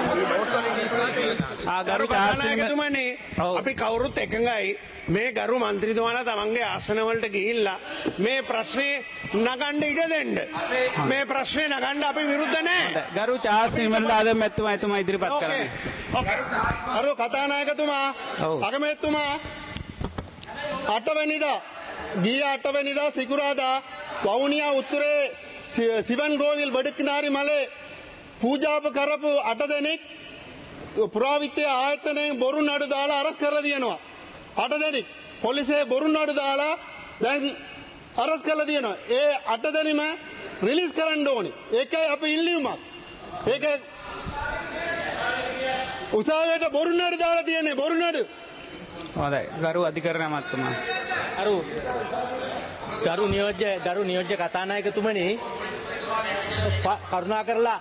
ආ ගරු කතානායකතුමනි අපි කවුරුත් එකඟයි මේ ගරු මන්ත්‍රීතුමාලා තමන්ගේ ආසන වලට ගිහිල්ලා මේ ප්‍රශ්නේ නගන්න ඉඩ දෙන්න. මේ ප්‍රශ්නේ නගන්න අපි විරුද්ධ නැහැ. ගරු චාල්ස් නිමල්දාද මැතිතුමා එතුමා ඉදිරිපත් කරන්න. ගරු කතානායකතුමා අගමැතිතුමා අට වෙනිදා ගිය අට වෙනිදා සිකුරාදා වවුනියා උත්තරේ සිවන් ගෝවිල් බඩකිනාරි මලේ පූජාව කරපු අට දෙනෙක් පුරාවිත්‍ය ආයතනයෙන් බොරු නඩු දාලා අරස් කරලා තියෙනවා. අට දෙනෙක් පොලිසිය බොරු නඩු දාලා දැන් අරස් කරලා තියෙනවා. ඒ අට දෙනෙම රිලීස් කරන්න ඕනේ. ඒකයි අපි ඉල්ලීමක්. ඒක උසාවියට බොරු නඩු දාලා තියෙන්නේ බොරු නඩු. හොඳයි ගරු අධිකරණ මහත්මයා. ගරු ගරු නියෝජ්‍ය ගරු නියෝජ්‍ය කතානායකතුමනි කරුණා කරලා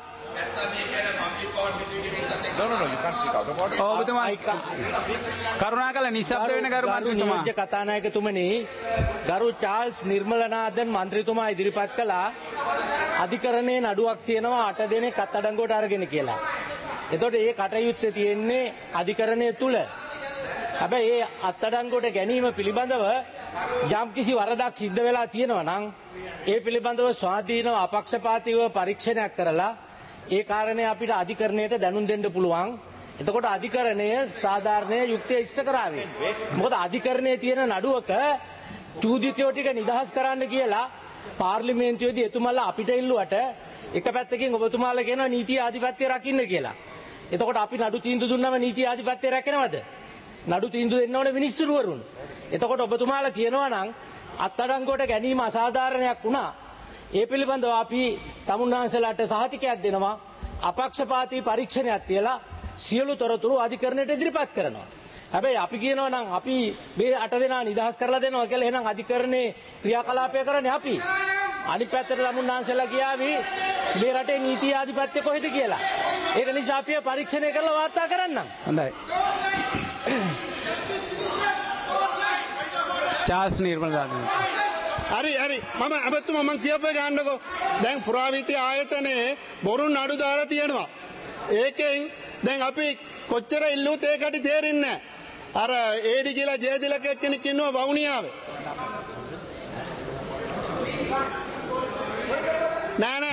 No, no, no, you can't speak out of order. ඔබතුමා කරුණාකරලා නිශ්ශබ්ද වෙන ගරු මන්ත්‍රීතුමා. නියෝජ්‍ය කතානායකතුමනි ගරු චාල්ස් නිර්මලනාදන් මන්ත්‍රීතුමා ඉදිරිපත් කළා අධිකරණයේ නඩුවක් තියෙනවා අට දෙනෙක් අත්අඩංගුවට අරගෙන කියලා. එතකොට මේ කටයුත්තේ තියෙන්නේ අධිකරණය තුල. හැබැයි ඒ අත්අඩංගුවට ගැනීම පිළිබඳව යම්කිසි වරදක් සිද්ධ වෙලා තියෙනවා නම් ඒ පිළිබඳව ස්වාධීනව අපක්ෂපාතීව පරීක්ෂණයක් කරලා ඒ කාරණේ අපිට අධිකරණයට දැනුම් දෙන්න පුළුවන්. එතකොට අධිකරණය සාධාරණය යුක්තිය ඉෂ්ට කරාවේ. මොකද අධිකරණයේ තියෙන නඩුවක චූදිතයෝ ටික නිදහස් කරන්න කියලා පාර්ලිමේන්තුවේදී එතුමාලා අපිට ඉල්ලුවට එක පැත්තකින් ඔබතුමාලා කියනවා නීතිය ආධිපත්‍ය රකින්න කියලා. එතකොට අපි නඩු තීන්දුව දුන්නම නීතිය ආධිපත්‍ය රැකෙනවද? නඩු තීන්දුව දෙන්න ඕනේ මිනිස්සුරුවරුන්. එතකොට ඔබතුමාලා කියනවා නම් අත්අඩංගුවට ගැනීම අසාධාරණයක් වුණා. ඒ පිළිබඳව අපි තමුන්නාන්සලාට සහතිකයක් දෙනවා. අපක්ෂපාතී පරීක්ෂණයක් තියලා සියලු තොරතුරු අධිකරණයට ඉදිරිපත් කරනවා. හැබැයි අපි කියනවා නම් අපි මේ අට දෙනා නිදහස් කරලා දෙනවා කියලා එහෙනම් අධිකරණේ ක්‍රියාකලාපය කරන්නේ අපි. අනිත් පැත්තට තමුන්නාන්සලා කියාවි මේ රටේ නීති ආධිපත්‍ය කොහෙද කියලා. ඒක නිසා අපි පරීක්ෂණය කරලා වාර්තා කරන්නම්. හොඳයි. චාස් නිර්මල දාන්න. හරි හරි මම අබතුමා මම කියපේ ගන්නකො දැන් පුරාවිද්‍ය ආයතනයේ බොරු නඩු දාලා තියෙනවා. ඒකෙන් දැන් අපි කොච්චර ඉල්ලුවත් ඒකට තේරෙන්නේ නැහැ. අර ඒඩි කියලා ජයතිලක කෙනෙක් ඉන්නවා වවුනියාවේ. නෑ නෑ.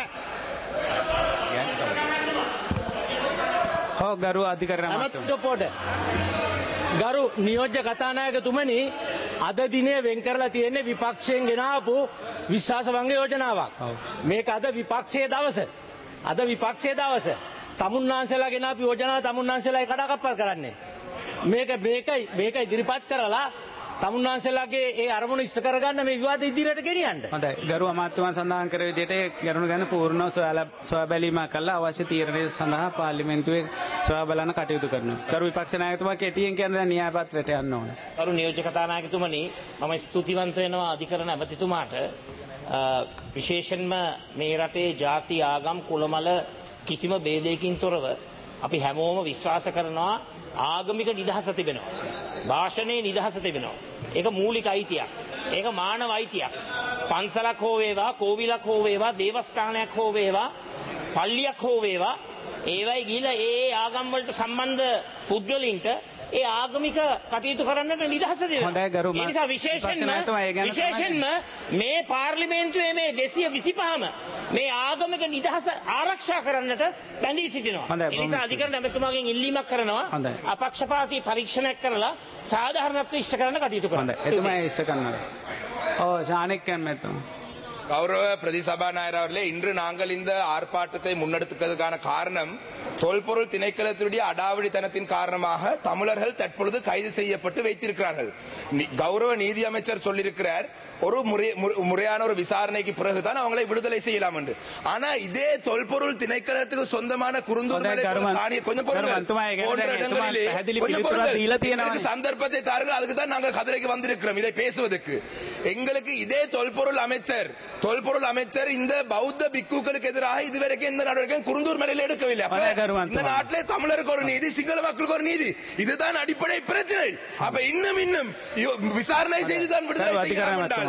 ඔව් ගරු අධිකරණ අමාත්‍ය ගරු නියෝජ්‍ය කතානායකතුමනි අද දිනේ වෙන් කරලා තියෙන්නේ විපක්ෂයෙන් ගෙනාවු විශ්වාසභංග යෝජනාවක්. මේක අද විපක්ෂයේ දවස. අද විපක්ෂයේ දවස. තමුන්නාන්සලා ගෙනාවු යෝජනාව තමුන්නාන්සලා කඩාකප්පල් කරන්නේ. මේක මේකයි මේක ඉදිරිපත් කරලා තමුන්නාන්සලාගේ ඒ අරමුණු ඉෂ්ට කරගන්න මේ විවාද ඉදිරියට ගෙනියන්න. හොඳයි. ගරු අමාත්‍යවන් සඳහන් කර විදිහට ගරුණු ගැන පූර්ණව සොයා බැලීමක් කළා අවශ්‍ය තීරණය සඳහා පාර්ලිමේන්තුවේ සොයා බලන කටයුතු කරනවා. ගරු විපක්ෂ නායකතුමා කෙටියෙන් කියන්නේ න්‍යාය පත්‍රයට යන්න ඕන. ගරු නියෝජ්‍ය කතානායකතුමනි මම ස්තුතිවන්ත වෙනවා අධිකරණ ඇමතිතුමාට. විශේෂයෙන්ම මේ රටේ ಜಾති ආගම් කුලමල කිසිම ભેදයකින් තොරව අපි හැමෝම විශ්වාස කරනවා ආගමික නිදහස තිබෙනවා. භාෂණයේ නිදහස තිබෙනවා. ඒක මූලික අයිතියක්. ඒක මානව අයිතියක්. පන්සලක් හෝ වේවා, කෝවිලක් හෝ වේවා, දේවස්ථානයක් හෝ වේවා, පල්ලියක් හෝ වේවා, ඒවයි ගිහිලා ඒ ආගම් වලට සම්බන්ධ පුද්ගලින්ට ඒ ආගමික කටයුතු කරන්නට නිදහස දෙනවා. ඒ නිසා විශේෂයෙන්ම විශේෂයෙන්ම මේ පාර්ලිමේන්තුවේ මේ දෙසිය විසිපහම මේ ආගමික නිදහස ආරක්ෂා කරන්නට බැඳී සිටිනවා. ඒ නිසා අධිකරණ ඇමතුමාගෙන් ඉල්ලීමක් කරනවා අපක්ෂපාතී පරීක්ෂණයක් කරලා සාධාරණත්වය ඉෂ්ට කරන්න කටයුතු කරන්න. එතුමා ඉෂ්ට කරනවා. ஓ ஷானிக்கன் மேத்தம் கௌரவ பிரதி சபாநாயகர் அவர்களே, இன்று நாங்கள் இந்த ஆர்ப்பாட்டத்தை முன்னெடுத்துவதற்கான காரணம் தொல்பொருள் திணைக்களத்தினுடைய அடாவடித்தனத்தின் காரணமாக தமிழர்கள் தற்பொழுது கைது செய்யப்பட்டு வைத்திருக்கிறார்கள். கௌரவ நீதி அமைச்சர் சொல்லியிருக்கிறார் ஒரு முறையான ஒரு விசாரணைக்கு பிறகுதான் அவங்களை விடுதலை செய்யலாம் என்று. ஆனா இதே தொல்பொருள் திணைக்களத்துக்கு சொந்தமான குறுந்தூர் கொஞ்சம் சந்தர்ப்பத்தை தாருங்கள். அதுக்கு தான் நாங்கள் கதிரைக்கு வந்திருக்கிறோம் இதை பேசுவதற்கு. எங்களுக்கு இதே தொல்பொருள் அமைச்சர் தொல்பொருள் அமைச்சர் இந்த பௌத்த பிக்குகளுக்கு எதிராக இதுவரைக்கும் இந்த நடவடிக்கை குறுந்தூர் மலையில் எடுக்கவில்லை. இந்த நாட்டிலே தமிழருக்கு ஒரு நீதி, சிங்கள மக்களுக்கு ஒரு நீதி, இதுதான் அடிப்படை பிரச்சனை. அப்ப இன்னும் இன்னும் விசாரணை செய்துதான் விடுதலை செய்யலாம்.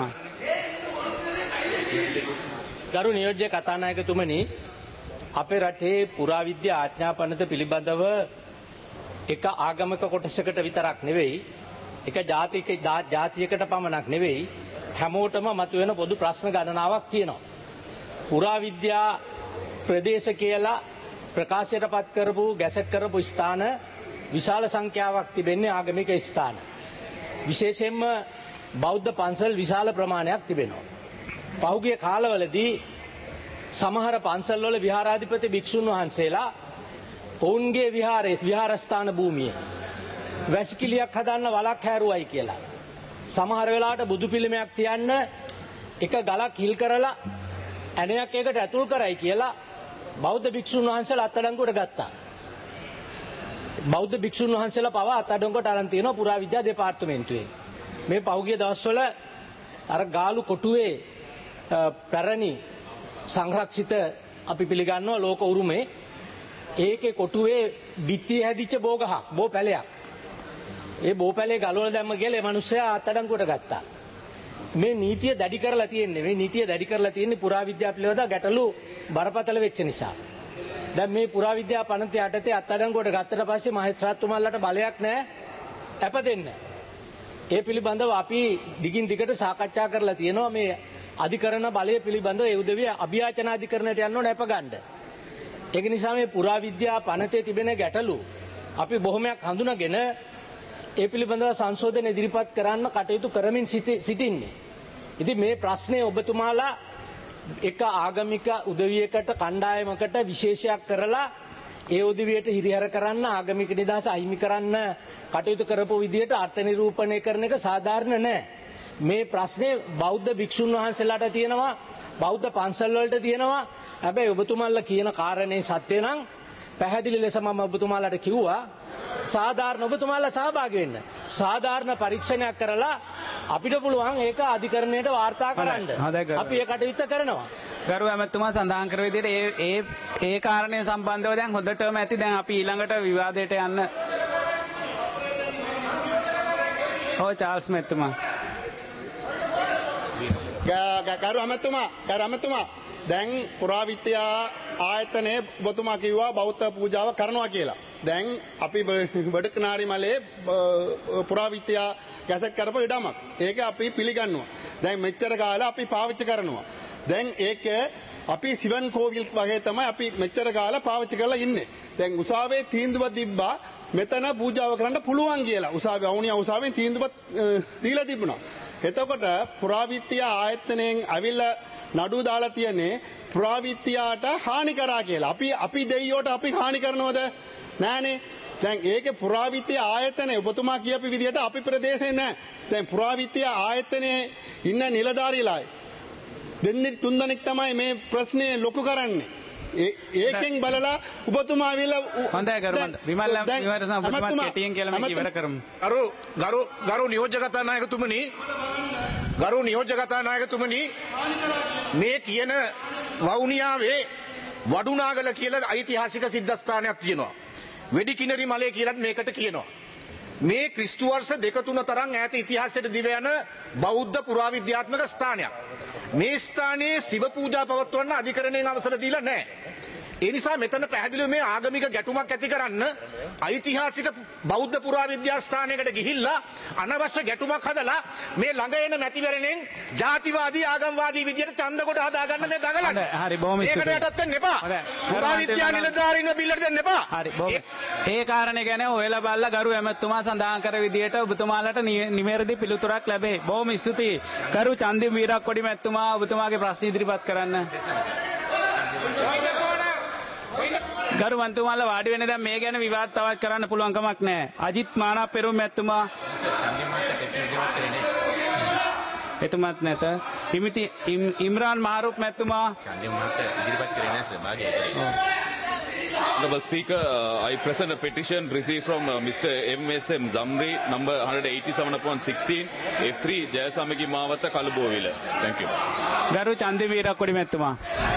ගරු නියෝජ්‍ය කතානායකතුමනි, අපේ රටේ පුරාවිද්‍යා ආඥාපනත පිළිබඳව එක ආගමික කොටසකට විතරක් නෙවෙයි, එක ජාතික ජාතියකට පමණක් නෙවෙයි, හැමෝටම මතුවෙන පොදු ප්‍රශ්න ගණනාවක් තියෙනවා. පුරාවිද්‍යා ප්‍රදේශ කියලා ප්‍රකාශයට පත් කරපු ගැසට් කරපු ස්ථාන විශාල සංඛ්‍යාවක් තිබෙන්නේ ආගමික ස්ථාන. විශේෂයෙන්ම බෞද්ධ පන්සල් විශාල ප්‍රමාණයක් තිබෙනවා. පහුගිය කාලවලදී සමහර පන්සල්වල විහාරාධිපති භික්ෂුන් වහන්සේලා ඔවුන්ගේ විහාරයේ විහාරස්ථාන භූමියේ වැසිකිළියක් හදන්න වලක් හැරුවයි කියලා. සමහර වෙලාවට බුදු පිළිමයක් තියන්න එක ගලක් හිල් කරලා ඇණයක් එකට ඇතුල් කරයි කියලා බෞද්ධ භික්ෂුන් වහන්සේලා අත්අඩංගුවට ගත්තා. බෞද්ධ භික්ෂුන් වහන්සේලා පවා අත්අඩංගුවට අරන් තියෙනවා පුරාවිද්‍යා දෙපාර්තමේන්තුවේ. මේ පහුගිය දවස්වල අර ගාලු කොටුවේ පැරණි සංරක්ෂිත අපි පිළිගන්නවා ලෝක උරුමේ ඒකේ කොටුවේ බිත්තිය හැදිච්ච බෝගහක් බෝ පැලයක්. ඒ බෝ පැලේ ගලවලා දැම්ම කියලා ඒ මිනිස්සයා අත්අඩංගුවට ගත්තා. මේ නීතිය දැඩි කරලා තියෙන්නේ මේ නීතිය දැඩි කරලා තියෙන්නේ පුරාවිද්‍යා පිළිවෙත ගැටලු බරපතල වෙච්ච නිසා. දැන් මේ පුරාවිද්‍යා පනත යටතේ අත්අඩංගුවට ගත්තට පස්සේ මහේස්ත්‍රාත්තුමාලට බලයක් නැහැ අප දෙන්න. ඒ පිළිබඳව අපි දිගින් දිගට සාකච්ඡා කරලා තියෙනවා මේ අධිකරණ බලය පිළිබඳව ඒ උදවිය අභියාචන අධිකරණයට යන්න ඕන අප ගන්න. ඒක නිසා මේ පුරාවිද්‍යා පනතේ තිබෙන ගැටලු අපි බොහොමයක් හඳුනාගෙන ඒ පිළිබඳව සංශෝධන ඉදිරිපත් කරන්න කටයුතු කරමින් සිටින්නේ. ඉතින් මේ ප්‍රශ්නේ ඔබතුමාලා එක ආගමික උදවියකට කණ්ඩායමකට විශේෂයක් කරලා ඒ උදවියට හිරිහැර කරන්න ආගමික නිදහස අහිමි කරන්න කටයුතු කරපු විදියට අර්ථ නිරූපණය කරන එක සාධාරණ නැහැ. මේ ප්‍රශ්නේ බෞද්ධ භික්ෂුන් වහන්සේලාට තියෙනවා, බෞද්ධ පන්සල් වලට තියෙනවා. හැබැයි ඔබතුමාලා කියන කාරණේ සත්‍ය නම් පැහැදිලි ලෙස මම ඔබතුමාලාට කිව්වා සාධාරණ ඔබතුමාලා සහභාගී වෙන්න. සාධාරණ පරීක්ෂණයක් කරලා අපිට පුළුවන් ඒක අධිකරණයට වාර්තා කරන්න. අපි ඒ කටයුත්ත කරනවා. ගරු ඇමතුමා සඳහන් කර විදිහට ඒ ඒ ඒ කාරණය සම්බන්ධව දැන් හොඳටම ඇති. දැන් අපි ඊළඟට විවාදයට යන්න. ඔව් චාල්ස් මෙතුමා. ගරු ඇමතුමා ගරු ඇමතුමා දැන් පුරාවිද්‍යා ආයතනයේ ඔබතුමා කිව්වා බෞද්ධ පූජාව කරනවා කියලා. දැන් අපි වඩකනාරි මලේ පුරාවිද්‍යා ගැසට් කරපු ඉඩමක්. ඒක අපි පිළිගන්නවා. දැන් මෙච්චර කාලෙ අපි පාවිච්චි කරනවා. දැන් ඒක අපි සිවන් කෝවිල් වගේ තමයි අපි මෙච්චර කාලෙ පාවිච්චි කරලා ඉන්නේ. දැන් උසාවියේ තීන්දුව තිබ්බා මෙතන පූජාව කරන්න පුළුවන් කියලා. උසාවිය වුණියා උසාවියෙන් තීන්දුව දීලා තිබුණා. එතකොට පුරාවිද්‍යා ආයතනයෙන් අවිල්ල නඩු දාලා තියන්නේ පුරාවිද්‍යාට හානි කරා කියලා. අපි අපි දෙයියෝට අපි හානි කරනවද? නෑනේ. දැන් ඒකේ පුරාවිද්‍යා ආයතනය ඔබතුමා කියපු විදිහට අපි ප්‍රදේශේ නෑ. දැන් පුරාවිද්‍යා ආයතනයේ ඉන්න නිලධාරීලා දෙන්නේ තුන් දෙනෙක් තමයි මේ ප්‍රශ්නේ ලොකු කරන්නේ. ඒකෙන් බලලා ඔබතුමා විලා හොඳයි ගරු විමල් විමර්ශන ඔබතුමා කෙටියෙන් කියලා මේක ඉවර කරමු. ගරු ගරු ගරු නියෝජ්‍ය කතානායකතුමනි ගරු නියෝජ්‍ය කතානායකතුමනි මේ කියන වවුනියාවේ වඩුනාගල කියලා ඓතිහාසික සිද්ධාස්ථානයක් තියෙනවා. වෙඩිකිනරි මලේ කියලාත් මේකට කියනවා. මේ ක්‍රිස්තු වර්ෂ දෙක තුන තරම් ඈත ඉතිහාසයට දිව යන බෞද්ධ පුරාවිද්‍යාත්මක ස්ථානයක්. මේ ස්ථානයේ ශිව පූජා පවත්වන්න අධිකරණයෙන් අවසර දීලා නැහැ. ඒ නිසා මෙතන පැහැදිලිව මේ ආගමික ගැටුමක් ඇති කරන්න ඓතිහාසික බෞද්ධ පුරාවිද්‍යා ස්ථානයකට ගිහිල්ලා අනවශ්‍ය ගැටුමක් හදලා මේ ළඟ එන මැතිවරණයෙන් ජාතිවාදී ආගම්වාදී විදියට ඡන්ද කොට හදාගන්න මේ දඟලන්නේ. හරි බොහොම ස්තුතියි. ඒකට යටත් වෙන්න එපා. පුරාවිද්‍යා නිලධාරීන්ව බිල්ලට දෙන්න එපා. හරි බොහොම. ඒ කාරණේ ගැන හොයලා බලලා ගරු ඇමතුමා සඳහන් කර විදියට ඔබතුමාලට නිවැරදි පිළිතුරක් ලැබේ. බොහොම ස්තුතියි. ගරු චන්දිම වීරක්කොඩි මැතිතුමා ඔබතුමාගේ ප්‍රශ්න ඉදිරිපත් කරන්න. ගරු මන්තුමාලා වාඩි වෙන්න දැන් මේ ගැන විවාද තවත් කරන්න පුළුවන් කමක් නැහැ. අජිත් මානා පෙරුම් මැතිතුමා එතුමත් නැත. හිමිති ඉම්රාන් මහරුප් මැතිතුමා Honorable Speaker, uh, I present a petition received from uh, Mister M S M Zamri, number one eighty-seven upon sixteen, F three, Jayasamagi Mawata, Kalubovila. Thank you. Garu Chandi Veerakkodi Methuma.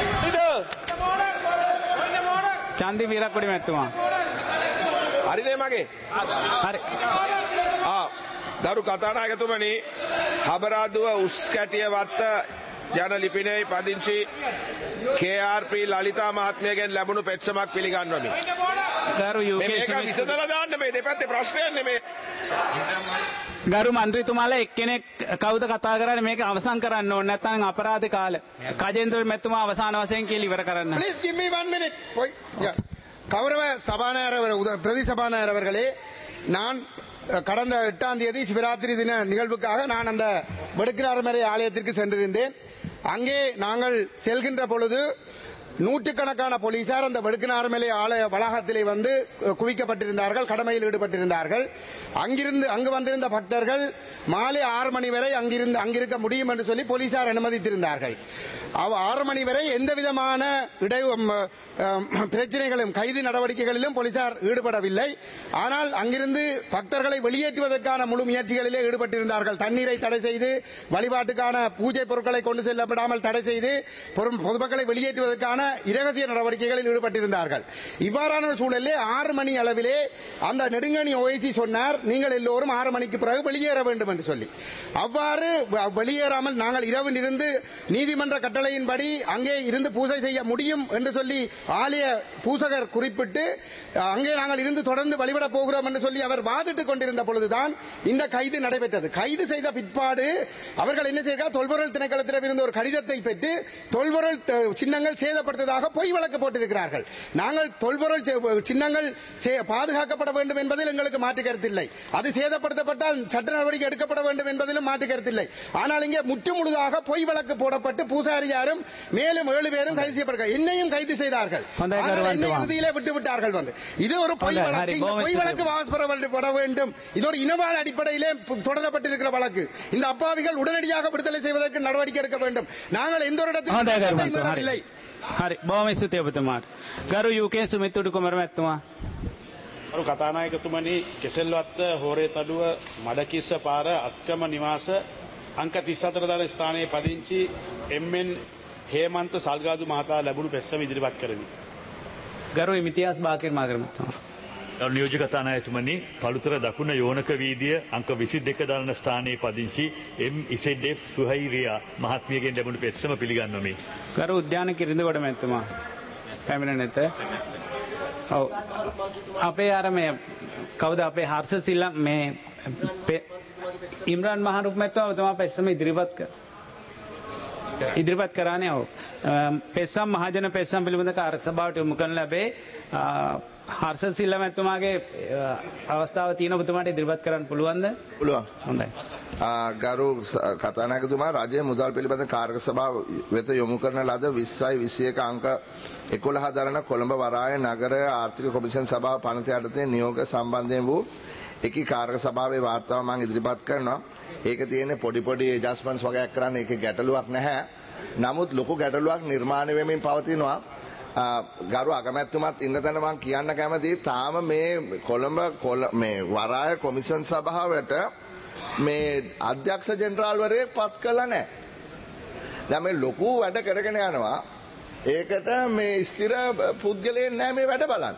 Chandi Veerakkodi Methuma. හරිනේ මගේ. හරි. ආ ගරු කතානායකතුමනි හබරාදුව උස් කැටිය වත්ත යන ලිපිනේ පදිංචි K R P ලලිතා මහත්මියගෙන් ලැබුණු පෙත්සමක් පිළිගන්වමි. ගරු යූ කේ මේක විසඳලා දාන්න මේ දෙපැත්තේ ප්‍රශ්නයක් නෙමේ. ගරු මන්ත්‍රීතුමාලා එක්කෙනෙක් කවුද කතා කරන්නේ මේක අවසන් කරන්න ඕනේ නැත්නම් අපරාධ කාල. කජේන්ද්‍ර මැතිතුමා අවසාන වශයෙන් කියලා ඉවර කරන්න. Please give me one minute. Yeah. கௌரவ சபாநாயகர் பிரதி சபாநாயகர் அவர்களே, நான் கடந்த எட்டாம் தேதி சிவராத்திரி தின நிகழ்வுக்காக நான் அந்த வடுக்கிரார்மறை ஆலயத்திற்கு சென்றிருந்தேன். அங்கே நாங்கள் செல்கின்ற பொழுது நூற்றுக்கணக்கான போலீசார் அந்த வடுக்கினார்மலை ஆலய வளாகத்திலே வந்து குவிக்கப்பட்டிருந்தார்கள், கடமையில் ஈடுபட்டிருந்தார்கள். அங்கிருந்து அங்கு வந்திருந்த பக்தர்கள் மாலை ஆறு மணி வரை அங்கிருந்து அங்கிருக்க முடியும் என்று சொல்லி போலீசார் அனுமதித்திருந்தார்கள். ஆறு மணி வரை எந்த விதமான இடை பிரச்சனைகளும் கைது நடவடிக்கைகளிலும் போலீசார் ஈடுபடவில்லை. ஆனால் அங்கிருந்து பக்தர்களை வெளியேற்றுவதற்கான முழு முயற்சிகளிலே ஈடுபட்டிருந்தார்கள். தண்ணீரை தடை செய்து, வழிபாட்டுக்கான பூஜை பொருட்களை கொண்டு செல்லப்படாமல் தடை செய்து, பொதுமக்களை வெளியேற்றுவதற்கான இரகசிய நடவடிக்கைகளில் ஈடுபட்டிருந்தார்கள். இவ்வாறான சூழலிலே ஆறு மணி அளவிலே அந்த நெடுங்கணி ஓய்சி சொன்னார், நீங்கள் எல்லோரும் ஆறு மணிக்கு பிறகு வெளியேற வேண்டும் என்று சொல்லி. அவ்வாறு வெளியேறாமல் நாங்கள் இரவு இருந்து நீதிமன்ற கட்டளையின்படி அங்கே இருந்து பூஜை செய்ய முடியும் என்று சொல்லி ஆலய பூசகர் குறிப்பிட்டு அங்கே நாங்கள் இருந்து தொடர்ந்து வழிபட போகிறோம் என்று சொல்லி அவர் வாதிட்டுக் கொண்டிருந்த பொழுதுதான் இந்த கைது நடைபெற்றது. கைது செய்த பிற்பாடு அவர்கள் என்ன செய்தார், தொல்பொருள் திணைக்களத்திடம் இருந்து ஒரு கடிதத்தை பெற்று தொல்பொருள் சின்னங்கள் சேதப்படுத்த கொடுத்ததாக பொய் வழக்கு போட்டிருக்கிறார்கள். நாங்கள் தொல்பொருள் சின்னங்கள் பாதுகாக்கப்பட வேண்டும் என்பதில் எங்களுக்கு மாற்று கருத்தில்லை. அது சேதப்படுத்தப்பட்டால் சட்ட நடவடிக்கை எடுக்கப்பட வேண்டும் என்பதிலும் மாற்று கருத்தில்லை. ஆனால் இங்கே முற்று முழுதாக பொய் வழக்கு போடப்பட்டு பூசாரியாரும் மேலும் ஏழு பேரும் கைது செய்யப்படுகிறார். என்னையும் கைது செய்தார்கள், இறுதியிலே விட்டு விட்டார்கள். வந்து இது ஒரு பொய் வழக்கு. இந்த பொய் வழக்கு வாபஸ் பெறப்பட வேண்டும். இது ஒரு இனவாத அடிப்படையிலே தொடரப்பட்டிருக்கிற வழக்கு. இந்த அப்பாவிகள் உடனடியாக விடுதலை செய்வதற்கு நடவடிக்கை எடுக்க வேண்டும். நாங்கள் எந்த ஒரு இடத்திலும் இல்லை. හරි බොහොම ස්තුතියි ඔබතුමාට. ගරු යුකේ සුමිත්තුඩු කුමර මැතිතුමා. ගරු කතානායකතුමනි, කෙසෙල්වත්ත හෝරේතඩුව මඩකිස්ස පාර අක්කම නිවාස අංක තිස් හතර දර ස්ථානයේ පදිංචි එම්.එන්. හේමන්ත සල්ගාදු මහතා ලැබුණු පෙත්සම ඉදිරිපත් කරමි. ගරු ඉමිතියාස් බාකිර් මාගර මැතිතුමා. ගරු නියෝජ්‍ය කතානායකතුමනි, පළුතර දකුණ යෝනක වීදිය අංක විසි දෙක දරන ස්ථානයේ පදිංචි එම් ඉසෙඩ්.එෆ් සුහයිරියා මහත්මියගෙන් ලැබුණු පෙත්සම පිළිගන්වමි. ගරු උද්‍යාන කිරිඳගොඩ මැතිතුමා පැමිණ නැත. ඔව් අපේ අර මේ කවුද අපේ හර්ෂ සිල්ලා මේ ඉම්රාන් මහරුප් මැතිතුමා ඔබතුමා පෙත්සම ඉදිරිපත් කර ඉදිරිපත් කරානේ. ඔව් පෙත්සම් මහජන පෙත්සම් පිළිබඳ කාර්ය සභාවට යොමු කරන ලැබේ. හර්ෂ සිල්ලා මැතිතුමාගේ අවස්ථාව තියෙන ඔබතුමාට ඉදිරිපත් කරන්න පුළුවන්ද? පුළුවන්. හොඳයි. ගරු කතානායකතුමා, රජයේ මුදල් පිළිබඳ කාර්ය සභාව වෙත යොමු කරන ලද විස්සයි විසි එක අංක එකොළහ දරන කොළඹ වරාය නගර ආර්ථික කොමිෂන් සභාව පනත යටතේ නියෝග සම්බන්ධයෙන් වූ එකී කාර්ය සභාවේ වාර්තාව මම ඉදිරිපත් කරනවා. ඒක තියෙන්නේ පොඩි පොඩි ඇඩ්ජස්ට්මන්ට්ස් වගේක් කරන්න. ඒකේ ගැටලුවක් නැහැ. නමුත් ලොකු ගැටලුවක් නිර්මාණය වෙමින් පවතිනවා. ගරු අගමැතිතුමත් ඉන්න තැන මම කියන්න කැමතියි, තාම මේ කොළඹ මේ වරාය කොමිෂන් සභාවට මේ අධ්‍යක්ෂ ජෙනරාල්වරයෙක් පත් කළා නැහැ. දැන් මේ ලොකු වැඩ කරගෙන යනවා. ඒකට මේ ස්ථිර පුද්ගලයෙක් නැහැ මේ වැඩ බලන්න.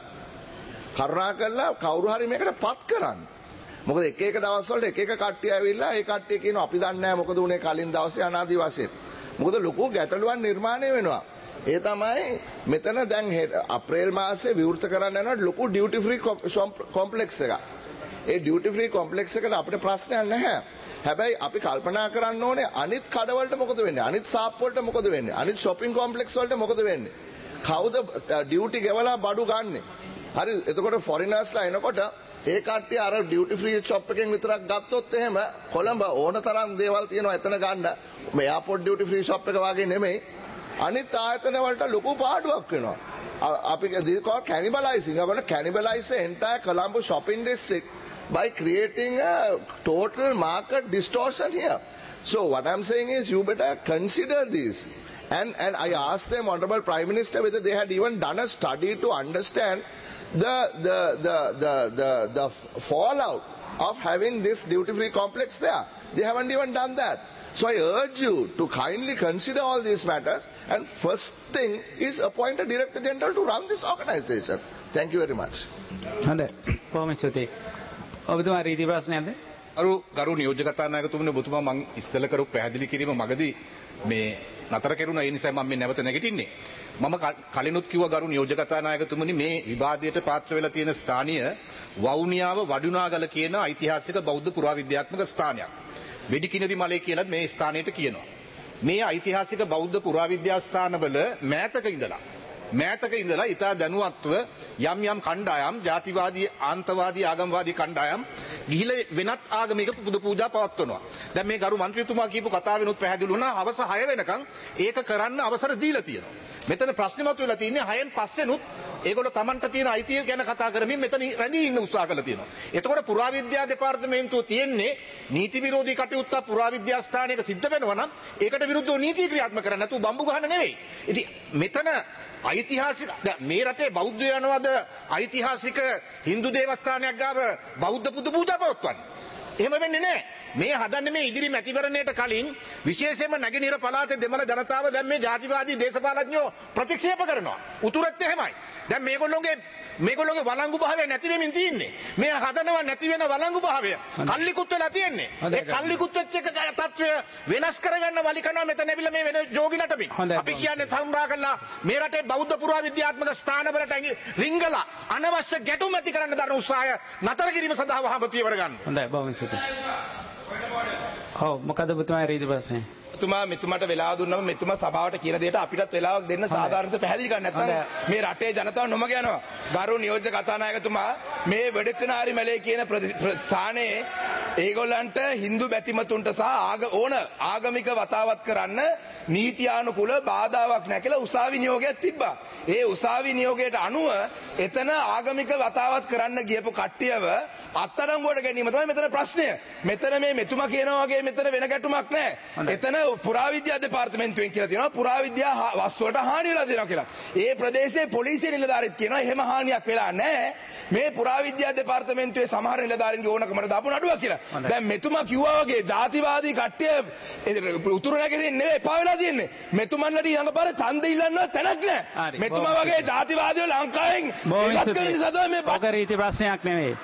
කරුණාකරලා කවුරු හරි මේකට පත් කරන්න. මොකද එක එක දවස්වල එක එක කට්ටිය ඇවිල්ලා ඒ කට්ටිය කියනවා අපි දන්නේ නැහැ මොකද උනේ කලින් දවසේ අනාදි වශයෙන්. මොකද ලොකු ගැටලුවක් නිර්මාණය වෙනවා. ඒ තමයි මෙතන දැන් අප්‍රේල් මාසේ විවෘත කරන්න යනවා ලොකු ඩියුටි ෆ්‍රී කොම්ප්ලෙක්ස් එකක්. ඒ ඩියුටි ෆ්‍රී කොම්ප්ලෙක්ස් එකට අපිට ප්‍රශ්නයක් නැහැ. හැබැයි අපි කල්පනා කරන්න ඕනේ අනිත් කඩවලට මොකද වෙන්නේ? අනිත් සාප් වලට මොකද වෙන්නේ? අනිත් shopping complex වලට මොකද වෙන්නේ? කවුද ඩියුටි ගෙවලා බඩු ගන්නෙ? හරි, එතකොට ෆොරිනර්ස්ලා එනකොට ඒ කට්ටිය අර ඩියුටි ෆ්‍රී ෂොප් එකෙන් විතරක් ගත්තොත් එහෙම කොළඹ ඕන තරම් දේවල් තියෙනවා එතන ගන්න. මේ එයාපෝට් ඩියුටි ෆ්‍රී ෂොප් එක වගේ නෙමෙයි. අනිත් ආයතන වලට ලොකු පාඩුවක් වෙනවා. අපි කියනවා cannibalizing. I'm going to cannibalize the entire Colombo shopping district by creating a total market distortion here. So what I'm saying is you better consider this. And, and I asked them, Honorable Prime Minister, whether they had even done a study to understand the, the, the, the, the, the fallout of having this duty-free complex there. They haven't even done that. So I urge you to kindly consider all these matters, and first thing is appoint a Director General to run this organization. Thank you very much. හොඳයි. කොහොමද සුති? ඔබතුමා රීති ප්‍රශ්නයක්ද? අරු ගරු නියෝජ්‍ය කතානායකතුමනි, ඔබතුමා මම ඉස්සෙල්ලා කරපු පැහැදිලි කිරීම මගදී මේ නතර කෙරුණා. ඒ නිසා මම මේ නැවත නැගිටින්නේ. මම කලිනුත් කිව්වා ගරු නියෝජ්‍ය කතානායකතුමනි, මේ විවාදයට පාත්‍ර වෙලා තියෙන ස්ථානීය වවුනියාව වඩුනාගල කියන ඓතිහාසික බෞද්ධ පුරාවිද්‍යාත්මක ස්ථානයක්. වෙඩිකිනදි මලේ කියලාත් මේ ස්ථානයට කියනවා. මේ ඓතිහාසික බෞද්ධ පුරාවිද්‍යා ස්ථානවල මෑතක ඉඳලා මෑතක ඉඳලා ඉතා දැනුවත්ව යම් යම් කණ්ඩායම් ජාතිවාදී ආන්තවාදී ආගම්වාදී කණ්ඩායම් ගිහිලා වෙනත් ආගමික පුද පූජා පවත්වනවා. දැන් මේ ගරු මන්ත්‍රීතුමා කියපු කතාවෙනුත් පැහැදිලි වුණා හවස හය වෙනකන් ඒක කරන්න අවසර දීලා තියෙනවා. මෙතන ප්‍රශ්නේ මතුවලා තියෙන්නේ හයෙන් පස්සෙනුත් ඒගොල්ලෝ Tamanට තියෙන අයිතිය ගැන කතා කරමින් මෙතන රැඳී ඉන්න උත්සාහ කරලා තියෙනවා. එතකොට පුරාවිද්‍යා දෙපාර්තමේන්තුව තියෙන්නේ නීති විරෝධී කටයුත්ත පුරාවිද්‍යා ස්ථානයක සිද්ධ වෙනවා නම් ඒකට විරුද්ධව නීති ක්‍රියාත්මක කරන්න නැතුව බම්බු ගහන්න නෙවෙයි. ඉතින් මෙතන ඓතිහාසික මේ රටේ බෞද්ධ යනවාද ඓතිහාසික හින්දු දේවස්ථානයක් ගාව බෞද්ධ පුද පූජා පවත්වන්නේ. එහෙම වෙන්නේ නැහැ. මේ හදන්නේ මේ ඉදිරි මැතිවරණයට කලින් විශේෂයෙන්ම නැගෙනහිර පළාතේ දෙමළ ජනතාව දැන් මේ ජාතිවාදී දේශපාලඥයෝ ප්‍රතික්ෂේප කරනවා. උතුරත් එහෙමයි. දැන් මේගොල්ලෝගේ මේගොල්ලෝගේ වළංගු භාවය නැති වෙමින් තියෙන්නේ. මේ හදනවා නැති වෙන වළංගු භාවය කල්ලිකුත් වෙලා තියෙන්නේ. ඒ කල්ලිකුත් වෙච්ච එක තත්ත්වය වෙනස් කරගන්න වලි කරනවා මෙතන ඇවිල්ලා මේ වෙන ජෝගි නටමින්. අපි කියන්නේ සම්රා කළා මේ රටේ බෞද්ධ පුරාවිද්‍යාත්මක ස්ථානවලට රිංගලා අනවශ්‍ය ගැටුම් ඇති කරන්න දරන උත්සාහය නතර කිරීම සඳහා වහම පියවර ගන්න. හොඳයි බොහොම ස්තුතියි. ඔව් මොකද ඔබතුමා රීති ප්‍රශ්නේ? තුමා මෙතුමාට වෙලාව දුන්නම මෙතුමා සභාවට කියන දෙයට අපිටත් වෙලාවක් දෙන්න සාධාරණව පැහැදිලි කරන්න නැත්නම් මේ රටේ ජනතාව නොමග යනවා. ගරු නියෝජ්‍ය කතානායකතුමා මේ වෙඩකනාරි මැලේ කියන ස්ථානයේ ඒගොල්ලන්ට හින්දු බැතිමතුන්ට සහ ඕන ආගමික වතාවත් කරන්න නීතියානුකූල බාධාවක් නැහැ කියලා උසාවි නියෝගයක් තිබ්බා. ඒ උසාවි නියෝගයට අනුව එතන ආගමික වතාවත් කරන්න ගියපු කට්ටියව අත්අඩංගුවට ගැනීම තමයි මෙතන ප්‍රශ්නය. මෙතන මේ මෙතුමා කියනවා වගේ මෙතන වෙන ගැටුමක් නැහැ. එතන පුරාවිද්‍යා දෙපාර්තමේන්තුවෙන් කියලා තියෙනවා පුරාවිද්‍යා වස්තු වලට හානි වෙලා තියෙනවා කියලා. ඒ ප්‍රදේශයේ පොලිසිය නිලධාරීත් කියනවා එහෙම හානියක් වෙලා නැහැ. මේ පුරාවිද්‍යා දෙපාර්තමේන්තුවේ සමහර නිලධාරීන්ගේ ඕනකමට දාපු නඩුවක් කියලා. දැන් මෙතුමා කිව්වා වගේ ජාතිවාදී කට්ටිය උතුරු නැගෙනහිර නෙවෙයි එපා වෙලා තියෙන්නේ. මෙතුමන්ලට ඊළඟ පාර ඡන්ද ඉල්ලන්න තැනක් නැහැ. මෙතුමා වගේ ජාතිවාදීව ලංකාවෙන් ඉවත් කරන නිසා තමයි මේ ඔක රීති ප්‍රශ්නයක් නෙවෙයි.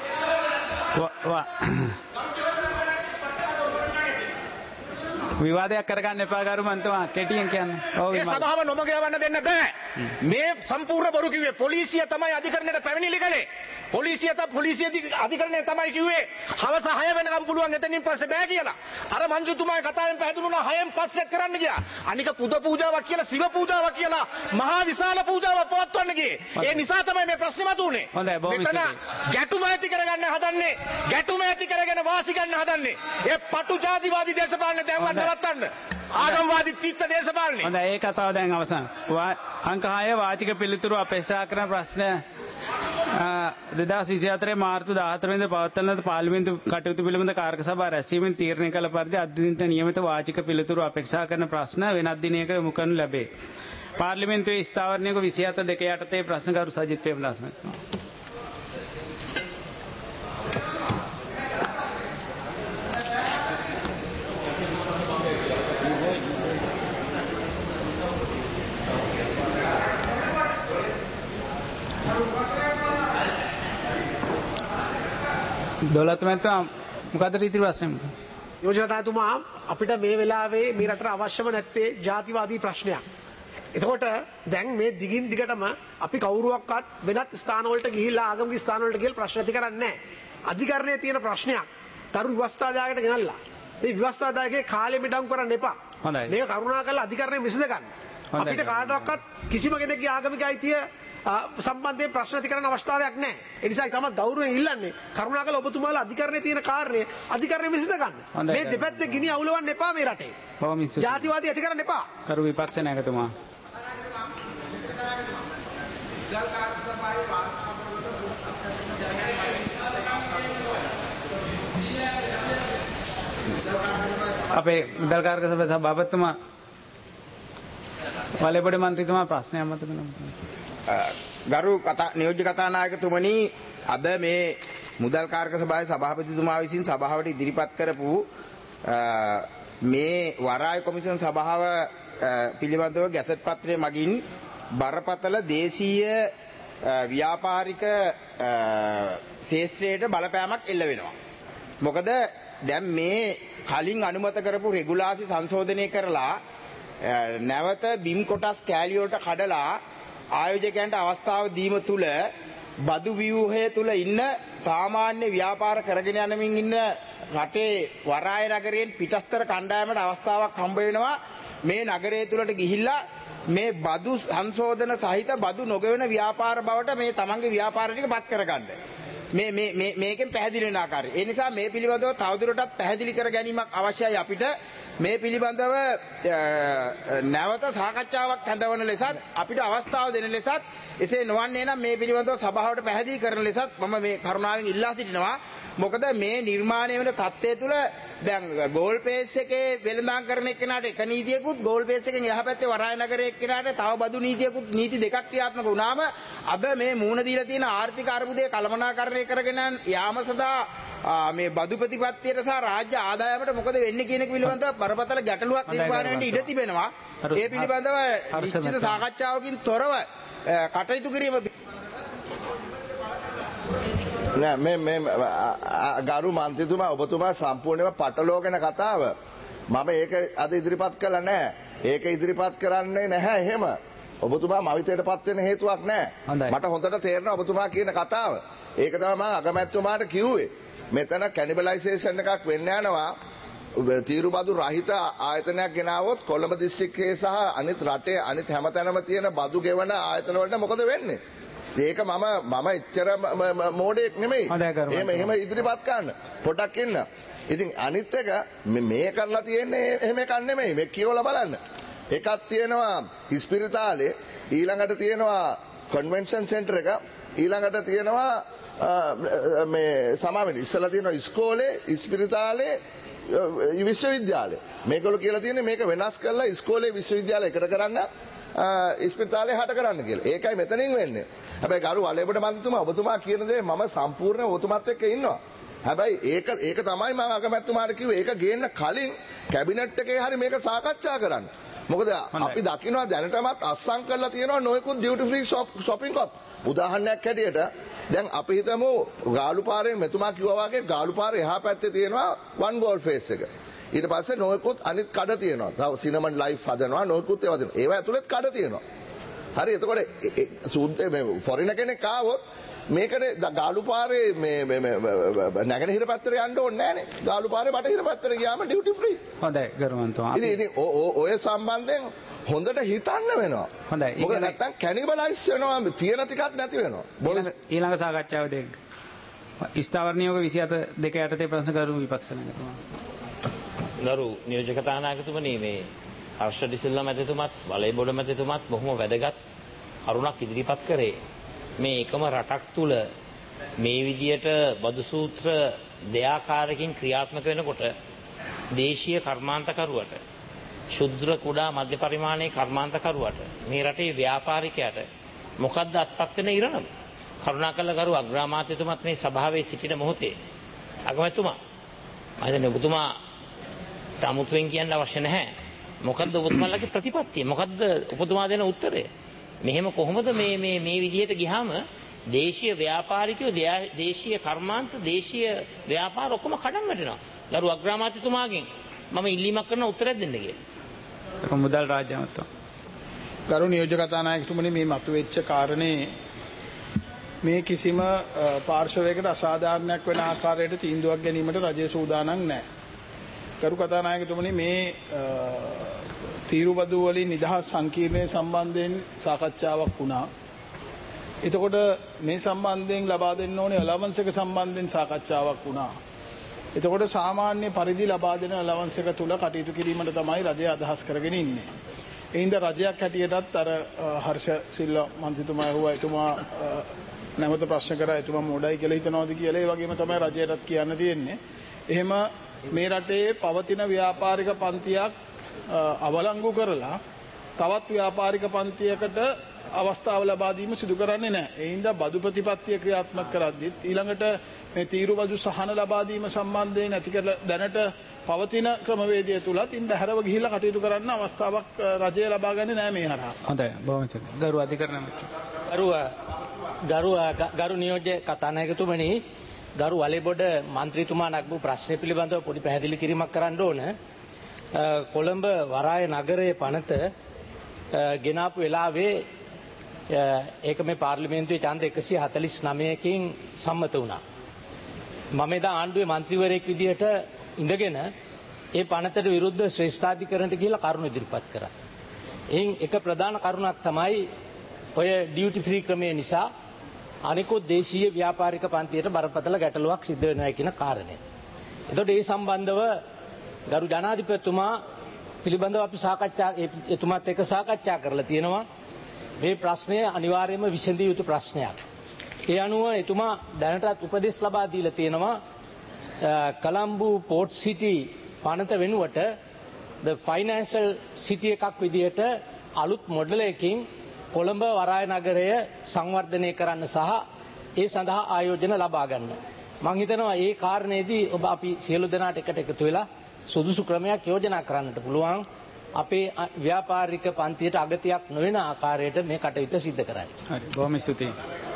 විවාදයක් කරගන්න එපා ගරු මන්තුමා කෙටියෙන් කියන්න. ඔව් මේ සභාව නොමග යවන්න දෙන්න බෑ. මේ සම්පූර්ණ බොරු කිව්වේ පොලිසිය තමයි අධිකරණයට පැමිණිලි කළේ. පොලිසිය තමයි පොලිසිය අධිකරණය තමයි කිව්වේ හවස හය වෙනකම් පුළුවන් එතනින් පස්සේ බෑ කියලා. අර මන්ත්‍රීතුමාගේ කතාවෙන් පැහැදිලි වුණා හයෙන් පස්සේ කරන්න ගියා. අනික පුද පූජාවක් කියලා සිව පූජාවක් කියලා මහා විශාල පූජාවක් පවත්වන්න ගියේ. ඒ නිසා තමයි මේ ප්‍රශ්නේ මතුනේ. මෙතන ගැටුම ඇති කරගන්න හදන්නේ. ගැටුම ඇති කරගෙන වාසි ගන්න හදන්නේ. ඒ පටු ජාතිවාදී දේශපාලන දැන්වත් නවත්තන්න. ආගම්වාදී තිත්ත දේශපාලනේ. හොඳයි ඒ කතාව දැන් අවසන්. අංක හය වාචික පිළිතුරු අපේක්ෂා කරන ප්‍රශ්න දෙදහස් විසිහතරේ මාර්තු දාහතර වෙනිදා පවත්වන ලද පාර්ලිමේන්තු කටයුතු පිළිබඳ කාර්ක සභාව රැස්වීමෙන් තීරණය කළ පරිදි අද දිනට නියමිත වාචික පිළිතුරු අපේක්ෂා කරන ප්‍රශ්න වෙනත් දිනයක යොමු කරනු ලැබේ. පාර්ලිමේන්තුවේ ස්ථාවරණයක විසිහතර දෙක යටතේ ප්‍රශ්නකරු සජිත් ප්‍රේමදාස මහත්මයා. දොළත් මහත්මයා මොකද රීති ප්‍රශ්නේ? යෝජනාතුමා අපිට මේ වෙලාවේ මේ රටට අවශ්‍යම නැත්තේ ජාතිවාදී ප්‍රශ්නයක්. එතකොට දැන් මේ දිගින් දිගටම අපි කවුරුවක්වත් වෙනත් ස්ථානවලට ගිහිල්ලා ආගමික ස්ථානවලට ගිහිල්ලා ප්‍රශ්න ඇති කරන්නේ නැහැ. අධිකරණයේ තියෙන ප්‍රශ්නයක් කරු විවස්ථාදායකට ගෙනල්ලා මේ විවස්ථාදායකේ කාලෙ මිඩම් කරන්න එපා. මේක කරුණාකරලා අධිකරණය විසඳ ගන්න. අපිට කාටවත් කිසිම කෙනෙක්ගේ ආගමික අයිතිය සම්බන්ධයෙන් ප්‍රශ්න ඇති කරන්න අවස්ථාවක් නැහැ. ඒ නිසා තමයි ගෞරවයෙන් ඉල්ලන්නේ කරුණාකරලා ඔබතුමාලා අධිකරණයේ තියෙන කාර්යය අධිකරණය විසඳ ගන්න. මේ දෙපැත්තේ ගිනි අවුලවන්න එපා මේ රටේ. ජාතිවාදී ඇති කරන්න එපා. කරු විපක්ෂ නායකතුමා. අපේ මුදල් කාර්ක සභාවේ සභාපතිතුමා වලේපොඩි මන්ත්‍රීතුමා ප්‍රශ්නයක් මත කරනවා. ගරු කතා නියෝජ්‍ය කතානායකතුමනි අද මේ මුදල් කාර්ක සභාවේ සභාපතිතුමා විසින් සභාවට ඉදිරිපත් කරපු මේ වරාය කොමිෂන් සභාව පිළිබඳව ගැසට් පත්‍රය මගින් බරපතල දේශීය ව්‍යාපාරික ශේෂ්ත්‍රයට බලපෑමක් එල්ල වෙනවා. මොකද දැන් මේ කලින් අනුමත කරපු රෙගුලාසි සංශෝධනය කරලා නැවත බිම් කොටස් කෑලි වලට කඩලා ආයෝජකයන්ට අවස්ථාව දීම තුල බදු ව්‍යුහය තුල ඉන්න සාමාන්‍ය ව්‍යාපාර කරගෙන යනමින් ඉන්න රටේ වරාය නගරයෙන් පිටස්තර කණ්ඩායමට අවස්ථාවක් හම්බ වෙනවා මේ නගරය තුලට ගිහිල්ලා මේ බදු සංශෝධන සහිත බදු නොගෙවන ව්‍යාපාර බවට මේ තමන්ගේ ව්‍යාපාර ටික පත් කරගන්න. මේ මේ මේ මේකෙන් පැහැදිලි වෙන ආකාරය. ඒ නිසා මේ පිළිබඳව තවදුරටත් පැහැදිලි කර ගැනීමක් අවශ්‍යයි අපිට. මේ පිළිබඳව නැවත සාකච්ඡාවක් හඳවන ලෙසත් අපිට අවස්ථාව දෙන ලෙසත් එසේ නොවන්නේ නම් මේ පිළිබඳව සභාවට පැහැදිලි කරන ලෙසත් මම මේ කරුණාවෙන් ඉල්ලා සිටිනවා. මොකද මේ නිර්මාණය වෙන තත්ත්වය තුළ දැන් ගෝල් පේස් එකේ වෙළඳාම් කරන එක්කෙනාට එක නීතියකුත් ගෝල් පේස් එකෙන් එහා පැත්තේ වරාය නගරයේ එක්කෙනාට තව බදු නීතියකුත් නීති දෙකක් ක්‍රියාත්මක වුණාම අද මේ මූණ දීලා තියෙන ආර්ථික අර්බුදය කළමනාකරණය කරගෙන යාම සඳහා මේ බදු ප්‍රතිපත්තියට සහ රාජ්‍ය ආදායමට මොකද වෙන්නේ කියන එක පිළිබඳව බරපතල ගැටලුවක් නිර්මාණය වෙන්න ඉඩ තිබෙනවා. ඒ පිළිබඳව නිශ්චිත සාකච්ඡාවකින් තොරව කටයුතු කිරීම නෑ මේ මේ ගරු මන්ත්‍රීතුමා ඔබතුමා සම්පූර්ණයෙන්ම පටලෝගෙන කතාව මම ඒක අද ඉදිරිපත් කළා නෑ. ඒක ඉදිරිපත් කරන්නේ නැහැ එහෙම. ඔබතුමා මවිතයටපත් වෙන හේතුවක් නෑ. මට හොඳට තේරෙනවා ඔබතුමා කියන කතාව. ඒක තමයි මම අගමැතිතුමාට කිව්වේ. මෙතන කැනිබලයිසේෂන් එකක් වෙන්න යනවා. තීරු බදු රහිත ආයතනයක් ගෙනාවොත් කොළඹ දිස්ත්‍රික්කයේ සහ අනිත් රටේ අනිත් හැමතැනම තියෙන බදු ගෙවන ආයතන වලට මොකද වෙන්නේ? ඒක මම මම එච්චර මෝඩෙක් නෙමෙයි. එහෙම එහෙම ඉදිරිපත් කරන්න. පොඩක් ඉන්න. ඉතින් අනිත් එක මේ කරලා තියෙන්නේ එහෙම එකක් නෙමෙයි. මේ කියවලා බලන්න. එකක් තියෙනවා ඉස්පිරිතාලේ, ඊළඟට තියෙනවා කන්වෙන්ෂන් සෙන්ටර් එක, ඊළඟට තියෙනවා මේ සමාවෙන්න ඉස්සලා තියෙනවා ඉස්කෝලේ, ඉස්පිරිතාලේ, විශ්වවිද්‍යාලේ. මේගොල්ලෝ කියලා තියෙන්නේ මේක වෙනස් කරලා ඉස්කෝලේ විශ්වවිද්‍යාලය එකට කරන්න, ඉස්පිරිතාලේ හට කරන්න කියලා. ඒකයි මෙතනින් වෙන්නේ. හැබැයි ගරු වලේබඩ මන්ත්‍රීතුමා ඔබතුමා කියන දේ මම සම්පූර්ණ ඔබතුමාත් එක්ක ඉන්නවා. හැබැයි ඒක ඒක තමයි මම අගමැතිතුමාට කිව්වේ. ඒක ගේන්න කලින් කැබිනට් එකේ හරි මේක සාකච්ඡා කරන්න. මොකද අපි දකිනවා දැනටමත් අස්සම් කරලා තියෙනවා නොයෙකුත් ඩියුටි ෆ්‍රී shopping කොත්. උදාහරණයක් හැටියට දැන් අපි හිතමු ගාලුපාරේ මෙතුමා කිව්වා වගේ ගාලුපාරේ එහා පැත්තේ තියෙනවා වන් ගෝල් ෆේස් එක. ඊට පස්සේ නොයෙකුත් අනිත් කඩ තියෙනවා. තව සිනමන් ලයිෆ් හදනවා නොයෙකුත් ඒවා තියෙනවා. ඒවා ඇතුළෙත් කඩ තියෙනවා. හරි එතකොට සුද්ධ මේ ෆොරින කෙනෙක් ආවොත් මේකට ගාලුපාරේ මේ මේ නැගෙනහිර පැත්තට යන්න ඕනේ නැහනේ. ගාලුපාරේ බටහිර පැත්තට ගියාම ඩියුටි ෆ්‍රී. හොඳයි ගරුවන්තුමා. ඉතින් ඉතින් ඔය සම්බන්ධයෙන් හොඳට හිතන්න වෙනවා. හොඳයි. මොකද නැත්තම් කැනිබලයිස් වෙනවා, තියෙන ටිකක් නැති වෙනවා. ඊළඟ සාකච්ඡාව දෙන්න. ස්ථාවර නියෝග විසිහත දෙක යටතේ ප්‍රශ්න කරු විපක්ෂ නැගතුමා. ගරු නියෝජක තානායකතුමනි මේ හර්ෂ ඩිසිල්ලා මැතිතුමත් වලේබොඩ මැතිතුමත් බොහොම වැදගත් කරුණක් ඉදිරිපත් කරේ. මේ එකම රටක් තුල මේ විදියට බදු සූත්‍ර දෙආකාරකින් ක්‍රියාත්මක වෙනකොට දේශීය කර්මාන්තකරුවට ශුද්‍ර කුඩා මධ්‍ය පරිමාණයේ කර්මාන්තකරුවට මේ රටේ ව්‍යාපාරිකයට මොකද්ද අත්පත් වෙන ඉරණම? කරුණාකරලා ගරු අග්‍රාමාත්‍යතුමත් මේ සභාවේ සිටින මොහොතේ අගමැතිතුමා මම හිතන්නේ ඔබතුමාට අමුතුවෙන් කියන්න අවශ්‍ය නැහැ. මොකද්ද ඔබතුමාලගේ ප්‍රතිපත්තිය? මොකද්ද ඔබතුමා දෙන උත්තරය? මෙහෙම කොහොමද මේ මේ මේ විදියට ගියාම දේශීය ව්‍යාපාරිකයෝ දේශීය කර්මාන්ත දේශීය ව්‍යාපාර ඔක්කොම කඩන් වැටෙනවා. ගරු අග්‍රාමාත්‍යතුමාගෙන් මම ඉල්ලීමක් කරන උත්තරයක් දෙන්න කියලා. මුදල් රාජ්‍ය අමාත්‍ය. ගරු නියෝජක කතානායකතුමනි මේ මතුවෙච්ච කාරණේ මේ කිසිම පාර්ශවයකට අසාධාරණයක් වෙන ආකාරයට තීන්දුවක් ගැනීමට රජය සූදානම් නැහැ. ගරු කතානායකතුමනි මේ තීරුබදු වලින් නිදහස් සංකීර්ණය සම්බන්ධයෙන් සාකච්ඡාවක් වුණා. එතකොට මේ සම්බන්ධයෙන් ලබා දෙන්න ඕනේ අලවන්ස් එක සම්බන්ධයෙන් සාකච්ඡාවක් වුණා. එතකොට සාමාන්‍ය පරිදි ලබා දෙන අලවන්ස් එක තුල කටයුතු කිරීමට තමයි රජය අදහස් කරගෙන ඉන්නේ. ඒ හින්දා රජයක් හැටියටත් අර හර්ෂ සිල්වා මන්ත්‍රීතුමා ඇහුවා එතුමා නැවත ප්‍රශ්න කරා එතුමා මොඩයි කියලා හිතනවාද කියලා. ඒ වගේම තමයි රජයටත් කියන්න තියෙන්නේ. එහෙම මේ රටේ පවතින ව්‍යාපාරික පන්තියක් අවලංගු කරලා තවත් ව්‍යාපාරික පන්තියකට අවස්ථාව ලබා දීම සිදු කරන්නේ නැහැ. ඒ හින්දා බදු ප්‍රතිපත්තිය ක්‍රියාත්මක කරද්දිත් ඊළඟට මේ තීරු බදු සහන ලබා දීම සම්බන්ධයෙන් ඇති කර දැනට පවතින ක්‍රමවේදය තුලත් ඉන් බැහැරව ගිහිල්ලා කටයුතු කරන්න අවස්ථාවක් රජය ලබා ගන්නේ නැහැ මේ හරහා. හොඳයි බොහොම සතුටුයි. ගරු අධිකරණ ගරු ගරු ගරු නියෝජ්‍ය කතානායකතුමනි ගරු වලේබොඩ මන්ත්‍රීතුමා නගපු ප්‍රශ්න පිළිබඳව පොඩි පැහැදිලි කිරීමක් කරන්න ඕන. කොළඹ වරාය නගරයේ පනත ගෙනාපු වෙලාවේ ඒක මේ පාර්ලිමේන්තුවේ ඡන්ද එකසිය හතළිස් නවයකින් සම්මත වුණා. මම එදා ආණ්ඩුවේ මන්ත්‍රීවරයෙක් විදිහට ඉඳගෙන ඒ පනතට විරුද්ධ ශ්‍රේෂ්ඨාධිකරණයට ගිහිල්ලා කරුණු ඉදිරිපත් කරා. එයින් එක ප්‍රධාන කරුණක් තමයි ඔය ඩියුටි ෆ්‍රී ක්‍රමය නිසා අනිකුත් දේශීය ව්‍යාපාරික පන්තියට බරපතල ගැටලුවක් සිද්ධ වෙනවා කියන කාරණය. එතකොට ඒ සම්බන්ධව ගරු ජනාධිපතිතුමා පිළිබඳව අපි සාකච්ඡා එතුමාත් එක්ක සාකච්ඡා කරලා තියෙනවා. මේ ප්‍රශ්නය අනිවාර්යයෙන්ම විසඳිය යුතු ප්‍රශ්නයක්. ඒ අනුව එතුමා දැනටත් උපදෙස් ලබා දීලා තියෙනවා කොළඹ පෝට් සිටි පනත වෙනුවට the financial city එකක් විදිහට අලුත් මොඩල් එකකින් කොළඹ වරාය නගරය සංවර්ධනය කරන්න සහ ඒ සඳහා ආයෝජන ලබා ගන්න. මම හිතනවා මේ කාරණේදී ඔබ අපි සියලු දෙනාට එකට එකතු වෙලා සුදුසු ක්‍රමයක් යෝජනා කරන්නට පුළුවන්. අපේ ව්‍යාපාරික පන්තියට අගතියක් නොවන ආකාරයට මේ කටයුත්ත සිද්ධ කරන්නේ. හරි බොහොම ස්තුතියි.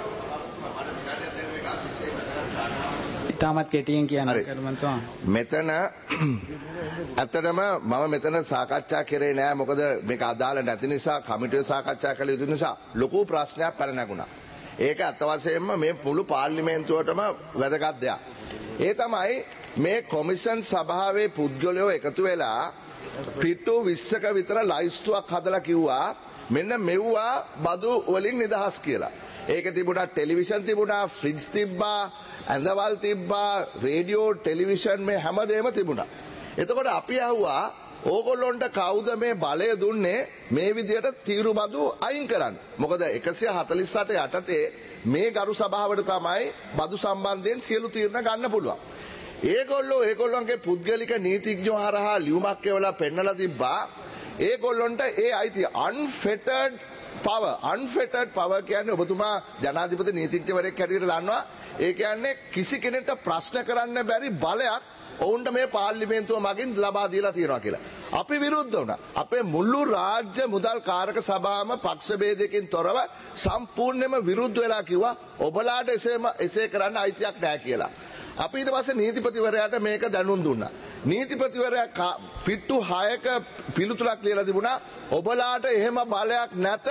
ඉතාමත් කෙටියෙන් කියන්න කරුමන්තුමා. මෙතන ඇත්තටම මම මෙතන සාකච්ඡා කරේ නෑ මොකද මේක අදාළ නැති නිසා කමිටුවේ සාකච්ඡා කළ යුතු නිසා ලොකු ප්‍රශ්නයක් පැන නැගුණා. ඒක අත්ත වශයෙන්ම මේ මුළු පාර්ලිමේන්තුවටම වැදගත් දෙයක්. ඒ තමයි මේ කොමිෂන් සභාවේ පුද්ගලයෝ එකතු වෙලා පිටු විස්සක විතර ලයිස්තුවක් හදලා කිව්වා මෙන්න මෙව්වා බදු වලින් නිදහස් කියලා. ඒක තිබුණා ටෙලිවිෂන් තිබුණා ෆ්‍රිජ් තිබ්බා ඇඳවල් තිබ්බා රේඩියෝ ටෙලිවිෂන් මේ හැමදේම තිබුණා. එතකොට අපි අහුවා ඕගොල්ලොන්ට කවුද මේ බලය දුන්නේ මේ විදියට තීරු බදු අයින් කරන්න. මොකද එකසිය හතළිස් අට යටතේ මේ ගරු සභාවට තමයි බදු සම්බන්ධයෙන් සියලු තීරණ ගන්න පුළුවන්. ඒගොල්ලෝ ඒගොල්ලන්ගේ පුද්ගලික නීතිඥයෝ හරහා ලියුමක් එවලා පෙන්නලා තිබ්බා ඒගොල්ලොන්ට ඒ අයිතිය unfettered power unfettered power කියන්නේ ඔබතුමා ජනාධිපති නීතිඥවරයෙක් හැටියට දන්නවා ඒ කියන්නේ කිසි කෙනෙක්ට ප්‍රශ්න කරන්න බැරි බලයක් ඔවුන්ට මේ පාර්ලිමේන්තුව මගින් ලබා දීලා තියෙනවා කියලා. අපි විරුද්ධ වුණා. අපේ මුළු රාජ්‍ය මුදල් කාරක සභාවම පක්ෂ ભેදයකින් තොරව සම්පූර්ණයෙන්ම විරුද්ධ වෙලා කිව්වා ඔබලාට එසේම එසේ කරන්න අයිතියක් නැහැ කියලා. අපි ඊට පස්සේ නීතිපතිවරයාට මේක දැනුම් දුන්නා. නීතිපතිවරයා පිට්ටු හයක පිළිතුරක් ලියලා තිබුණා ඔබලාට එහෙම බලයක් නැත.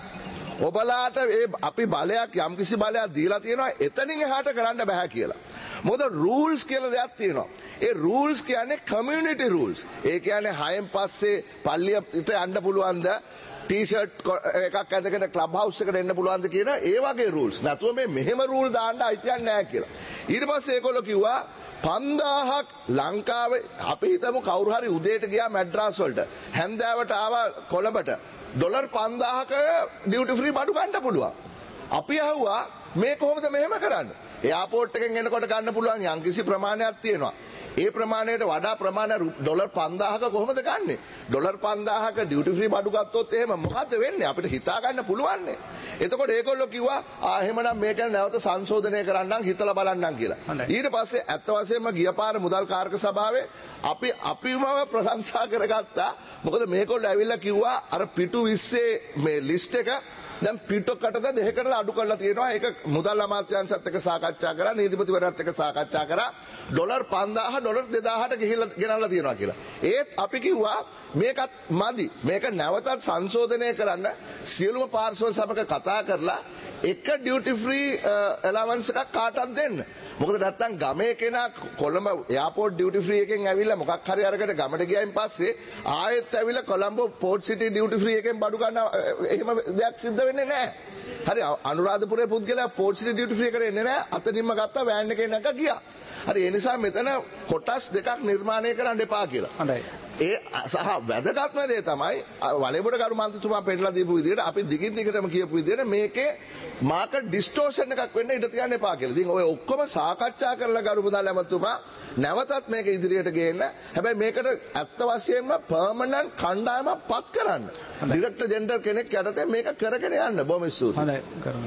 ඔබලාට ඒ අපි බලයක් යම්කිසි බලයක් දීලා තියෙනවා එතනින් එහාට කරන්න බෑ කියලා. මොකද රූල්ස් කියලා දෙයක් තියෙනවා. ඒ රූල්ස් කියන්නේ කමියුනිටි රූල්ස්. ඒ කියන්නේ හයෙන් පස්සේ පල්ලියට යන්න පුළුවන්ද ටී-ෂර්ට් එකක් ඇඳගෙන ක්ලබ් හවුස් එකට එන්න පුළුවන්ද කියන ඒ වගේ රූල්ස්. නැතුව මේ මෙහෙම රූල් දාන්න අයිතියක් නැහැ කියලා. ඊට පස්සේ ඒගොල්ලෝ කිව්වා පන්දාහක් ලංකාවේ අපි හිතමු කවුරු හරි උදේට ගියා මැඩ්‍රාස් වලට හැන්දෑවට ආවා කොළඹට ඩොලර් පන්දාහක ඩියුටි ෆ්‍රී බඩු ගන්න පුළුවන්. අපි අහුවා මේ කොහොමද මෙහෙම කරන්නේ? එයාපෝට් එකෙන් එනකොට ගන්න පුළුවන් යම්කිසි ප්‍රමාණයක් තියෙනවා. ඒ ප්‍රමාණයට වඩා ප්‍රමාණ ඩොලර් පන්දාහක කොහොමද ගන්නෙ? ඩොලර් පන්දාහක ඩියුටි ෆ්‍රී බඩු ගත්තොත් එහෙම මොකද්ද වෙන්නේ? අපිට හිතා ගන්න පුළුවන් නේ. එතකොට ඒගොල්ලෝ කිව්වා ආ එහෙමනම් මේක නැවත සංශෝධනය කරන්නම් හිතලා බලන්නම් කියලා. ඊට පස්සේ ඇත්ත වශයෙන්ම ගිය පාර මුදල් කාරක සභාවේ අපි අපිවම ප්‍රශංසා කරගත්තා. මොකද මේගොල්ලෝ ඇවිල්ලා කිව්වා අර පිටු විස්සේ මේ ලිස්ට් එක දැන් පිටකටද දෙකකට අඩු කරලා තියෙනවා. ඒක මුදල් අමාත්‍යාංශත් එක්ක සාකච්ඡා කරා නීතිපතිවරයාත් එක්ක සාකච්ඡා කරා ඩොලර් පන්දාහ ඩොලර් දෙදාහට ගිහිල්ලා ගෙනල්ලා තියෙනවා කියලා. ඒත් අපි කිව්වා මේකත් මදි. මේක නැවතත් සංශෝධනය කරන්න සියලුම පාර්ශ්ව සභක කතා කරලා එක ඩියුටි ෆ්‍රී ඇලවන්ස් එකක් කාටවත් දෙන්න. මොකද නැත්තම් ගමේ කෙනා කොළඹ එයාපෝට් ඩියුටි ෆ්‍රී එකෙන් ඇවිල්ලා මොකක් හරි අරකට ගමට ගියයින් පස්සේ ආයෙත් ඇවිල්ලා Colombo port city duty free එකෙන් බඩු ගන්න එහෙම දෙයක් සිද්ධ වෙන්නේ නැහැ. හරි අනුරාධපුරයේ පුද්ගලයා පෝට් සිටි ඩියුටි ෆ්‍රී එකට එන්නේ නැහැ. අතනින්ම ගත්තා වෑන් එකේ නැග ගියා. හරි ඒ නිසා මෙතන කොටස් දෙකක් නිර්මාණය කරන්න එපා කියලා. හොඳයි. ඒ සහ වැදගත්ම දේ තමයි වලේබොඩ කරු මන්ත්‍රීතුමා පෙන්නලා දීපු විදිහට අපි දිගින් දිගටම කියපු විදිහට මේකේ මාකට් ඩිස්ටෝෂන් එකක් වෙන්න ඉඩ තියන්න එපා කියලා. ඉතින් ඔය ඔක්කොම සාකච්ඡා කරලා ගරු මුදල් ඇමතුමා නැවතත් මේක ඉදිරියට ගේන්න. හැබැයි මේකට ඇත්ත වශයෙන්ම පර්මනන්ට් කණ්ඩායමක් පත් කරන්න. ඩිරෙක්ටර් ජෙනරල් කෙනෙක් යටතේ මේක කරගෙන යන්න. බොහොම ස්තුතියි. හොඳයි ගරු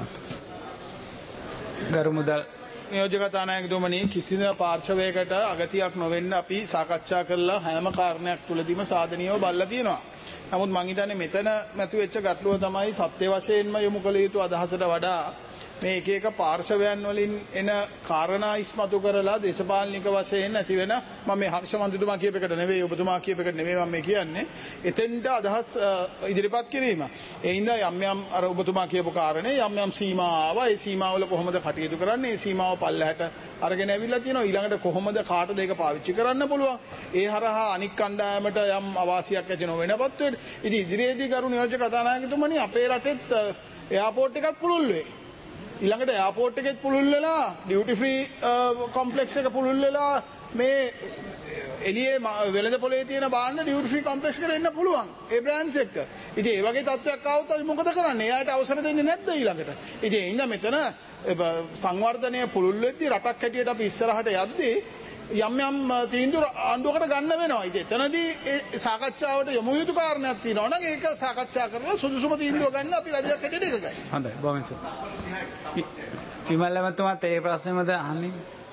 ගරු මුදල් නියෝජක කතානායකතුමනි කිසිම පාර්ශවයකට අගතියක් නොවෙන්න අපි සාකච්ඡා කරලා හැම කාරණයක් තුලදීම සාධනීයව බලලා තියෙනවා. නමුත් මං හිතන්නේ මෙතන මතුවෙච්ච ගැටලුව තමයි සත්‍ය වශයෙන්ම යොමු කළ යුතු අදහසට වඩා මේ එක එක පාර්ශවයන් වලින් එන කාරණා ඉස්මතු කරලා දේශපාලනික වශයෙන් ඇති වෙන මම මේ හර්ෂ මන්ත්‍රීතුමා කියප එකට නෙවෙයි ඔබතුමා කියප එකට නෙවෙයි මම මේ කියන්නේ එතෙන්ට අදහස් ඉදිරිපත් කිරීම. ඒ හින්දා යම් යම් අර ඔබතුමා කියපු කාරණේ යම් යම් සීමා ආවා. ඒ සීමාවල කොහොමද කටයුතු කරන්නේ? ඒ සීමාව පල්ලහැට අරගෙන ඇවිල්ලා තියෙනවා. ඊළඟට කොහොමද කාටද ඒක පාවිච්චි කරන්න පුළුවන්? ඒ හරහා අනික් කණ්ඩායමට යම් අවාසියක් ඇති නොවෙනපත් වෙන්න. ඉතින් ඉදිරියේදී කරු නියෝජක කතානායකතුමනි අපේ රටෙත් එයාපෝට් එකක් පුළුල් වෙයි. ඊළඟට එයාපෝට් එකෙත් පුළුල් වෙලා ඩියුටි ෆ්‍රී කොම්ප්ලෙක්ස් එක පුළුල් වෙලා මේ එළියේ වෙළඳ පොලේ තියෙන බාන්න ඩියුටි ෆ්‍රී කොම්ප්ලෙක්ස් එකට එන්න පුළුවන් ඒ බ්‍රෑන්ඩ්ස් එක්ක. ඉතින් ඒ වගේ තත්ත්වයක් ආවොත් අපි මොකද කරන්නේ? එයාට අවසර දෙන්නේ නැද්ද ඊළඟට? ඉතින් ඒ හින්දා මෙතන සංවර්ධනය පුළුල් වෙද්දී රටක් හැටියට අපි ඉස්සරහට යද්දී යම් යම් තීන්දුව ආණ්ඩුවකට ගන්න වෙනවා. ඉතින් එතනදී ඒ සාකච්ඡාවට යොමු යුතු කාරණයක් තියෙනවා නම් ඒක සාකච්ඡා කරලා සුදුසුම තීන්දුව ගන්න අපි රජයක් හැටියට එකගයි. හොඳයි බොහොම සර්. විමල් ඇමතුමාත් ඒ ප්‍රශ්නෙමද අහන්නේ?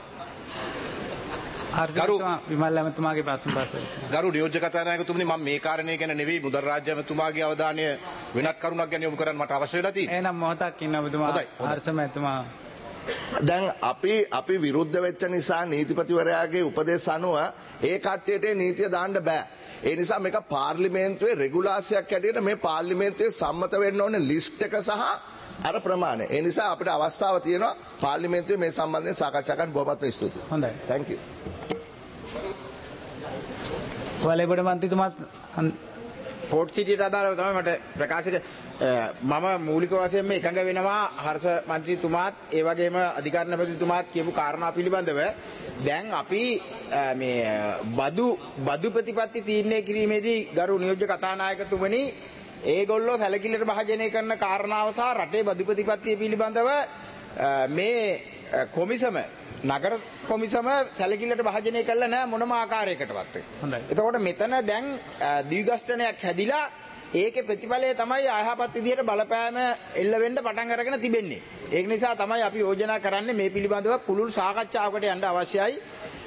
හර්ෂතුමා විමල් ඇමතුමාගේ ප්‍රශ්න පස්සේ. ගරු නියෝජක කතානායකතුමනි මම මේ කාරණේ ගැන නෙවෙයි මුදල් රාජ්‍ය ඇමතුමාගේ අවධානය වෙනත් කරුණක් ගැන යොමු කරන්න මට අවශ්‍ය වෙලා තියෙනවා. එහෙනම් මොහොතක් ඉන්න ඔබතුමා හර්ෂ ඇමතුමා දැන් අපි අපි විරුද්ධ වෙච්ච නිසා නීතිපතිවරයාගේ උපදෙස් අනුව ඒ කට්ටියට නීතිය දාන්න බෑ. ඒ නිසා මේක පාර්ලිමේන්තුවේ රෙගුලාසියක් හැටියට මේ පාර්ලිමේන්තුවේ සම්මත වෙන්න ඕනේ ලිස්ට් එක සහ අර ප්‍රමාණය. ඒ නිසා අපිට අවස්ථාව තියෙනවා පාර්ලිමේන්තුවේ මේ සම්බන්ධයෙන් සාකච්ඡා කරන්න. බොහොමත්ම ස්තුතියි. හොඳයි. Thank you. වලේබඩ මන්ත්‍රීතුමාත් පෝට් සිටියට අදාළව තමයි මට ප්‍රකාශ මම මූලික වශයෙන්ම එකඟ වෙනවා හර්ෂ මන්ත්‍රීතුමාත් ඒ වගේම අධිකරණපතිතුමාත් කියපු කාරණා පිළිබඳව. දැන් අපි මේ බදු බදු ප්‍රතිපත්ති තීරණය කිරීමේදී ගරු නියෝජ්‍ය කතානායකතුමනි ඒගොල්ලෝ සැලකිල්ලට භාජනය කරන කාරණාව සහ රටේ බදු ප්‍රතිපත්තිය පිළිබඳව මේ කොමිසම නගර කොමිසම සැලකිල්ලට භාජනය කළා නෑ මොනම ආකාරයකටවත්. එතකොට මෙතන දැන් ද්විගස්ඨනයක් හැදිලා ඒකේ ප්‍රතිඵලය තමයි අයහපත් විදියට බලපෑම එල්ල වෙන්න පටන් අරගෙන තිබෙන්නේ. ඒක නිසා තමයි අපි යෝජනා කරන්නේ මේ පිළිබඳව පුළුල් සාකච්ඡාවකට යන්න අවශ්‍යයි.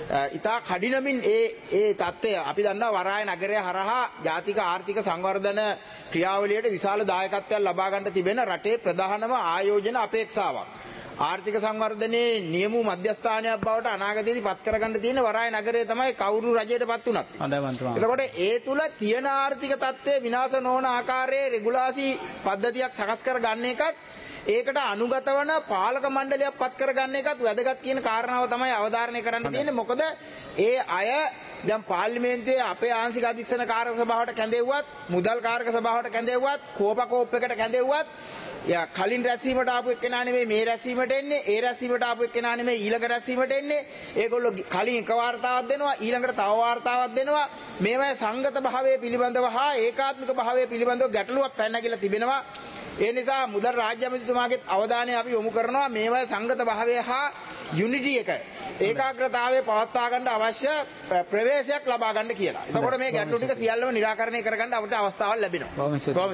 ඉතා කඩිනමින් ඒ ඒ தත්ත්වය අපි දන්නවා වරාය නගරය හරහා ජාතික ආර්ථික සංවර්ධන ක්‍රියාවලියට විශාල දායකත්වයක් ලබා ගන්න තිබෙන රටේ ප්‍රධානම ආයෝජන අපේක්ෂාවක්. ආර්ථික සංවර්ධනයේ නියමු මධ්‍යස්ථානයක් බවට අනාගතයේදී පත් කරගන්න තියෙන වරාය නගරය තමයි කවුරු රජයට පත් වුණත්. එතකොට ඒ තුල තියෙන ආර්ථික තත්ත්වය විනාශ නොවන ආකාරයේ රෙගුලාසි පද්ධතියක් සකස් කරගන්න එකත් ඒකට අනුගත වන පාලක මණ්ඩලයක් පත් කරගන්න එකත් වැදගත් කියන කාරණාව තමයි අවධාරණය කරන්න තියෙන්නේ. මොකද ඒ අය දැන් පාර්ලිමේන්තුවේ අපේ ආංශික අධික්ෂණ කාර්ය සභාවට කැඳෙව්වත්, මුදල් කාර්ය සභාවට කැඳෙව්වත්, කෝපකෝප් එකට කැඳෙව්වත් යා කලින් රැස්වීමට ආපු එක්කෙනා නෙමෙයි මේ රැස්වීමට එන්නේ. ඒ රැස්වීමට ආපු එක්කෙනා නෙමෙයි ඊළඟ රැස්වීමට එන්නේ. ඒගොල්ලෝ කලින් එක වාර්තාවක් දෙනවා, ඊළඟට තව වාර්තාවක් දෙනවා. මේවා සංගත භාවයේ පිළිබඳව හා ඒකාත්මික භාවයේ පිළිබඳව ගැටලුවක් පැන නැගිලා තිබෙනවා. ඒ නිසා මුදල් රාජ්‍ය අමාත්‍යතුමාගේ අවධානය අපි යොමු කරනවා මේවා සංගත භාවය හා යුනිටි එක ඒකාග්‍රතාවයේ පවත්වා ගන්න අවශ්‍ය ප්‍රවේශයක් ලබා ගන්න කියලා. එතකොට මේ ගැටලු ටික සියල්ලම නිරාකරණය කරගන්න අපිට අවස්ථාවක් ලැබෙනවා.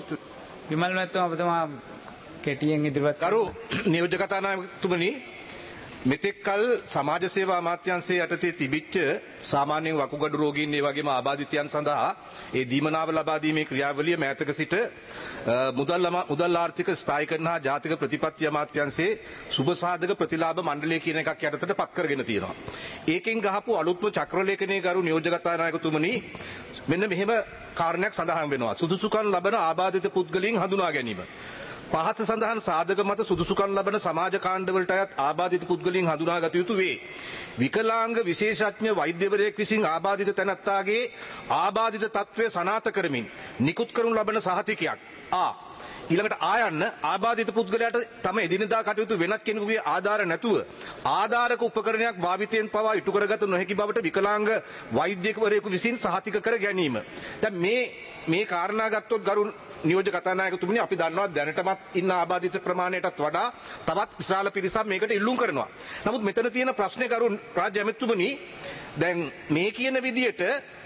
විමල් මහත්මයා ඔබතුමා කෙටියෙන් ඉදිරිපත් කරු නියෝජ්‍ය කතානායකතුමනි මෙතෙක් කල සමාජ සේවා අමාත්‍යාංශයේ යටතේ තිබිච්ච සාමාන්‍යයෙන් වකුගඩු රෝගීන් ඒ වගේම ආබාධිතයන් සඳහා ඒ දීමනාව ලබා දීමේ ක්‍රියාවලිය මෑතක සිට මුදල් මුදල් ආර්ථික ස්ථායීකරණ හා ජාතික ප්‍රතිපත්ති අමාත්‍යාංශයේ සුබ සාධක ප්‍රතිලාභ මණ්ඩලය කියන එකක් යටතට පත් කරගෙන තියෙනවා. ඒකෙන් ගහපු අලුත්ම චක්‍රලේඛනයේ ගරු නියෝජ්‍ය කතානායකතුමනි මෙන්න මෙහෙම කාරණයක් සඳහන් වෙනවා. සුදුසුකම් ලබන ආබාධිත පුද්ගලයන් හඳුනා ගැනීම. පහත සඳහන් සාධක මත සුදුසුකම් ලබන සමාජ කාණ්ඩවලට අයත් ආබාධිත පුද්ගලයන් හඳුනාගත යුතු වේ. විකලාංග විශේෂඥ වෛද්‍යවරයෙක් විසින් ආබාධිත තැනැත්තාගේ ආබාධිත තත්ත්වය සනාථ කරමින් නිකුත් කරනු ලබන සහතිකයක්. ආ ඊළඟට ආයන්න ආබාධිත පුද්ගලයාට තම එදිනෙදා කටයුතු වෙනත් කෙනෙකුගේ ආධාර නැතුව ආධාරක උපකරණයක් භාවිතයෙන් පවා ඉටු කරගත නොහැකි බවට විකලාංග වෛද්‍යවරයෙකු විසින් සහතික කර ගැනීම. දැන් මේ මේ කාරණා ගත්තොත් ගරු නියෝජ්‍ය කතානායකතුමනි අපි දන්නවා දැනටමත් ඉන්න ආබාධිත ප්‍රමාණයටත් වඩා තවත් විශාල පිරිසක් මේකට ඉල්ලුම් කරනවා. නමුත් මෙතන තියෙන ප්‍රශ්නේ ගරු රාජ්‍ය ඇමතුමනි දැන් මේ කියන විදියට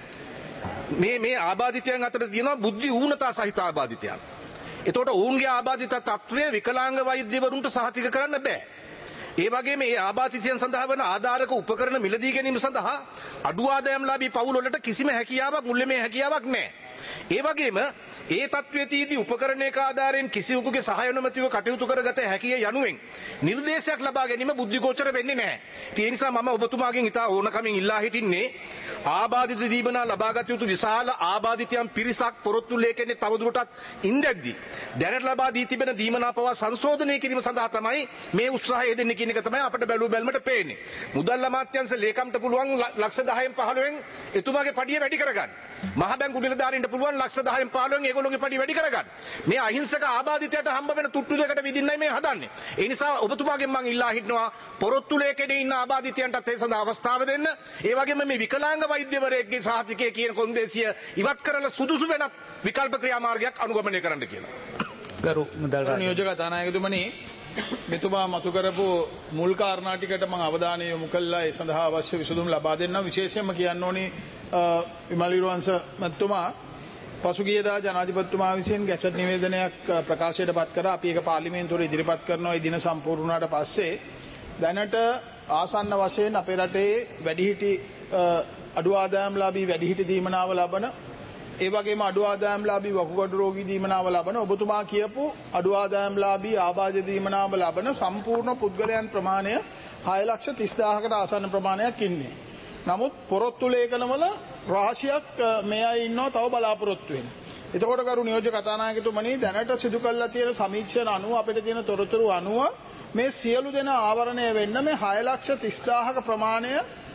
මේ මේ ආබාධිතයන් අතර තියෙනවා බුද්ධි ඌනතා සහිත ආබාධිතයන්. එතකොට ඔවුන්ගේ ආබාධිත තත්ත්වය විකලාංග වෛද්‍යවරුන්ට සහතික කරන්න බෑ. ඒ වගේම මේ ආබාධිතයන් සඳහා වන ආධාරක උපකරණ මිලදී ගැනීම සඳහා අඩු ආදායම්ලාභී පවුල් වලට කිසිම හැකියාවක් මුල්‍යමය හැකියාවක් නැහැ. ඒ වගේම ඒ තත්ත්වයේදී උපකරණයක ආධාරයෙන් කිසිවෙකුගේ සහාය නොමැතිව කටයුතු කරගත හැකිය යනුවෙන් නිර්දේශයක් ලබා ගැනීම බුද්ධිගෝචර වෙන්නේ නැහැ. ඒ නිසා මම ඔබතුමාගෙන් ඉතා ඕනකමින් ඉල්ලා හිටින්නේ ආබාධිත දීමනා ලබාගත යුතු විශාල ආබාධිතයන් පිරිසක් පොරොත්තු ලේඛනයේ තවදුරටත් ඉන්දැද්දී දැනට ලබා දී තිබෙන දීමනා පවා සංශෝධනය කිරීම සඳහා තමයි මේ උත්සාහය දෙන්නේ කියන එක තමයි අපිට බැලුව බැලමට පේන්නේ. මුදල් අමාත්‍යාංශ ලේකම්ට පුළුවන් ලක්ෂ දහයෙන් පහළොවෙන් එතුමාගේ පඩිය වැඩි කරගන්න. මහ බැංකු නිලධාරීන්ට පුළුවන් ලක්ෂ දහයෙන් පහළොවෙන් ඒගොල්ලෝගේ පඩිය වැඩි කරගන්න. මේ අහිංසක ආබාධිතයට හම්බ වෙන තුට්ටු දෙකට විදින්නයි මේ හදන්නේ. ඒ නිසා ඔබතුමාගෙන් මම ඉල්ලා හිටනවා පොරොත්තු ලේඛනයේ ඉන්න ආබාධිතයන්ටත් ඒ සඳහා අවස්ථාව දෙන්න. ඒ වගේම මේ විකලාංග වෛද්‍යවරයෙක්ගේ සහතිකය කියන කොන්දේසිය ඉවත් කරලා සුදුසු වෙනත් විකල්ප ක්‍රියාමාර්ගයක් අනුගමනය කරන්න කියලා. ගරු මුදල් නියෝජ්‍ය කතානායකතුමනි මෙතුමා මතු කරපු මුල් කාරණා ටිකට මම අවධානය යොමු කළා. ඒ සඳහා අවශ්‍ය විසඳුම් ලබා දෙන්නම්. විශේෂයෙන්ම කියන්න ඕනි විමල් විරවංශ මැතිතුමා පසුගියදා ජනාධිපතිතුමා විසින් ගැසට් නිවේදනයක් ප්‍රකාශයට පත් කරා. අපි ඒක පාර්ලිමේන්තුවේ ඉදිරිපත් කරනවා. ඒ දින සම්පූර්ණ වුණාට පස්සේ දැනට ආසන්න වශයෙන් අපේ රටේ වැඩිහිටි අඩු ආදායම්ලාභී වැඩිහිටි දීමනාව ලබන ඒ වගේම අඩු ආදායම්ලාභී වකුගඩු රෝගී දීමනාව ලබන ඔබතුමා කියපු අඩු ආදායම්ලාභී ආබාධ දීමනාව ලබන සම්පූර්ණ පුද්ගලයන් ප්‍රමාණය හය ලක්ෂ තිස් දාහකට ආසන්න ප්‍රමාණයක් ඉන්නේ. නමුත් පොරොත්තු ලේඛනවල රාශියක් මේ අය ඉන්නවා තව බලාපොරොත්තු වෙන. එතකොට කරු නියෝජ්‍ය කතානායකතුමනි දැනට සිදු කරලා තියෙන සමීක්ෂණ අනුව අපිට තියෙන තොරතුරු අනුව මේ සියලු දෙනා ආවරණය වෙන්න මේ හය ලක්ෂ තිස් දාහක ප්‍රමාණය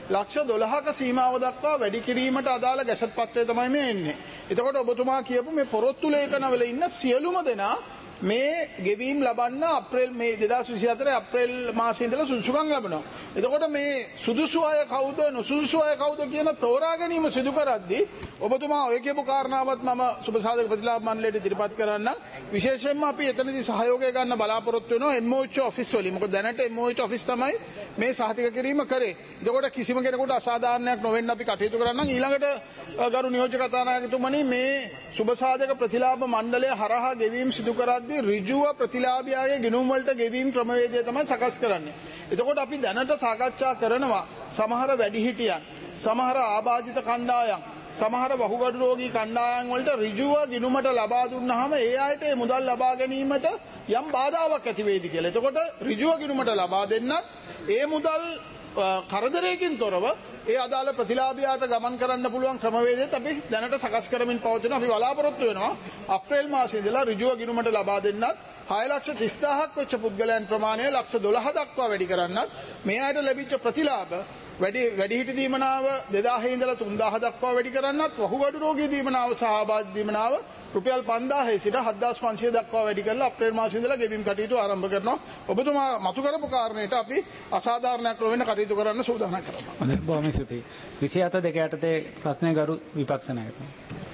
ලක්ෂ දොළහක සීමාව දක්වා වැඩි කිරීමට අදාළ ගැසට් පත්‍රය තමයි මේ එන්නේ. එතකොට ඔබතුමා කියපු මේ පොරොත්තු ලේඛනවල ඉන්න සියලුම දෙනා මේ ගෙවීම් ලබන්න අප්‍රේල් මේ දෙදහස් විසිහතර අප්‍රේල් මාසයේ ඉඳලා සුදුසුකම් ලබනවා. එතකොට මේ සුදුසු අය කවුද නුසුදුසු අය කවුද කියන තෝරා ගැනීම සිදු කරද්දී ඔබතුමා ඔය කියපු කාරණාවත් මම සුබසාධක ප්‍රතිලාභ මණ්ඩලයට ඉදිරිපත් කරන්න. විශේෂයෙන්ම අපි එතනදී සහයෝගය ගන්න බලාපොරොත්තු වෙනවා එම් ඕ එච් ඔෆිස් වලින්. මොකද දැනට එම් ඕ එච් ඔෆිස් තමයි මේ සහතික කිරීම කරේ. එතකොට කිසිම කෙනෙකුට අසාධාරණයක් නොවෙන්න අපි කටයුතු කරන්න. ඊළඟට ගරු නියෝජ්‍ය කතානායකතුමනි මේ සුබසාධක ප්‍රතිලාභ මණ්ඩලය හරහා ගෙවීම් සිදු කරද්දී ඍජුව ප්‍රතිලාභියාගේ ගිණුම් වලට ගෙවීම් ක්‍රමවේදය තමයි සකස් කරන්නේ. එතකොට අපි දැනට සාකච්ඡා කරනවා සමහර වැඩිහිටියන්, සමහර ආබාධිත කණ්ඩායම්, සමහර වහුගඩු රෝගී කණ්ඩායම් වලට ඍජුව ගිණුමට ලබා දුන්නාම ඒ අයට ඒ මුදල් ලබා ගැනීමට යම් බාධාවක් ඇති වෙයිද කියලා. එතකොට ඍජුව ගිණුමට ලබා දෙන්නත් ඒ මුදල් කරදරයකින් තොරව ඒ අදාළ ප්‍රතිලාභියාට ගමන් කරන්න පුළුවන් ක්‍රමවේදයත් අපි දැනට සකස් කරමින් පවතිනවා. අපි බලාපොරොත්තු වෙනවා අප්‍රේල් මාසයේ ඉඳලා ඍජුව ගිණුමට ලබා දෙන්නත් හය ලක්ෂ තිස් දහසක් වෙච්ච පුද්ගලයන් ප්‍රමාණය ලක්ෂ දොළහ දක්වා වැඩි කරන්නත් මේ අයට ලැබිච්ච ප්‍රතිලාභ වැඩි වැඩිහිටි දීමනාව දෙදාහේ ඉඳලා තුන්දාහ දක්වා වැඩි කරන්නත් වහුගඩු රෝගී දීමනාව සහ ආබාධිත දීමනාව රුපියල් පන්දාහේ සිට හත්දාස් පන්සිය දක්වා වැඩි කරලා අප්‍රේල් මාසයේ ඉඳලා ගෙවීම් කටයුතු ආරම්භ කරනවා. ඔබතුමා මතු කරපු කාරණේට අපි අසාධාරණයක් නොවෙන්න කටයුතු කරන්න සූදානම් කරනවා. හොඳයි බොහොම ස්තුතියි. විසිහත දෙක යටතේ ප්‍රශ්නේ ගරු විපක්ෂ නායකතුමා.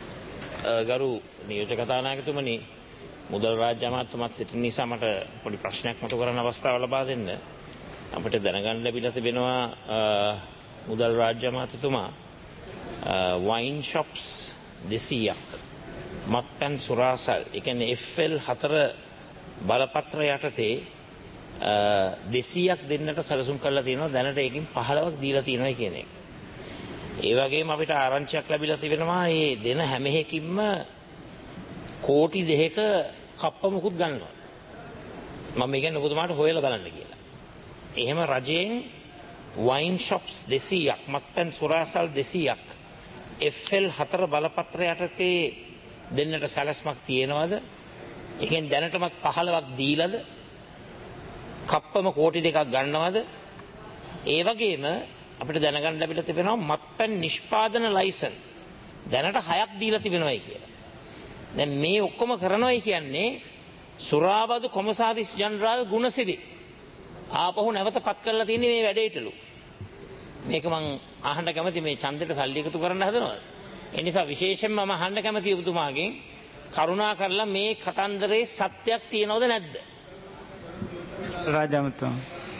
ගරු නියෝජ්‍ය කතානායකතුමනි මුදල් රාජ්‍ය අමාත්‍යතුමත් සිටින නිසා මට පොඩි ප්‍රශ්නයක් මතු කරන්න අවස්ථාව ලබා දෙන්න. අපිට දැනගන්න ලැබිලා තිබෙනවා මුදල් රාජ්‍ය අමාත්‍යතුමා වයින් ෂොප්ස් දෙසීයක් මත්පැන් සුරාසල් ඒ කියන්නේ එෆ් එල් හතර බලපත්‍ර යටතේ දෙසීයක් දෙන්නට සැලසුම් කරලා තියෙනවා. දැනට ඒකෙන් පහළොවක් දීලා තියෙනවා කියන එක. ඒ වගේම අපිට ආරංචියක් ලැබිලා තිබෙනවා මේ දෙන හැම එකකින්ම කෝටි දෙකක කප්ප මුකුත් ගන්නවා. මම කියන්නේ ඔබතුමාට හොයලා බලන්න කියලා. එහෙම රජයෙන් වයින් ෂොප්ස් දෙසීයක් මත්පැන් සුරාසල් දෙසීයක් එෆ් එල් හතර බලපත්‍ර යටතේ දෙන්නට සැලැස්මක් තියෙනවද? ඒකෙන් දැනටමත් පහළොවක් දීලාද? කප්පම කෝටි දෙකක් ගන්නවද? ඒ වගේම අපිට දැනගන්න ලැබිලා තිබෙනවා මත්පැන් නිෂ්පාදන ලයිසන් දැනට හයක් දීලා තිබෙනවායි කියලා. දැන් මේ ඔක්කොම කරනවායි කියන්නේ සුරාබදු කොමසාරිස් ජනරාල් ගුණසිරි ආපහු නැවත පත් කරලා තියෙන්නේ මේ වැඩේටලු. මේක මං අහන්න කැමති මේ ඡන්දෙට සල්ලි එකතු කරන්න හදනවද? ඒ නිසා විශේෂයෙන්ම මම අහන්න කැමති ඔබතුමාගෙන් කරුණා කරලා මේ කතන්දරේ සත්‍යයක් තියනවද නැද්ද? රාජ්‍ය අමාත්‍යතුමා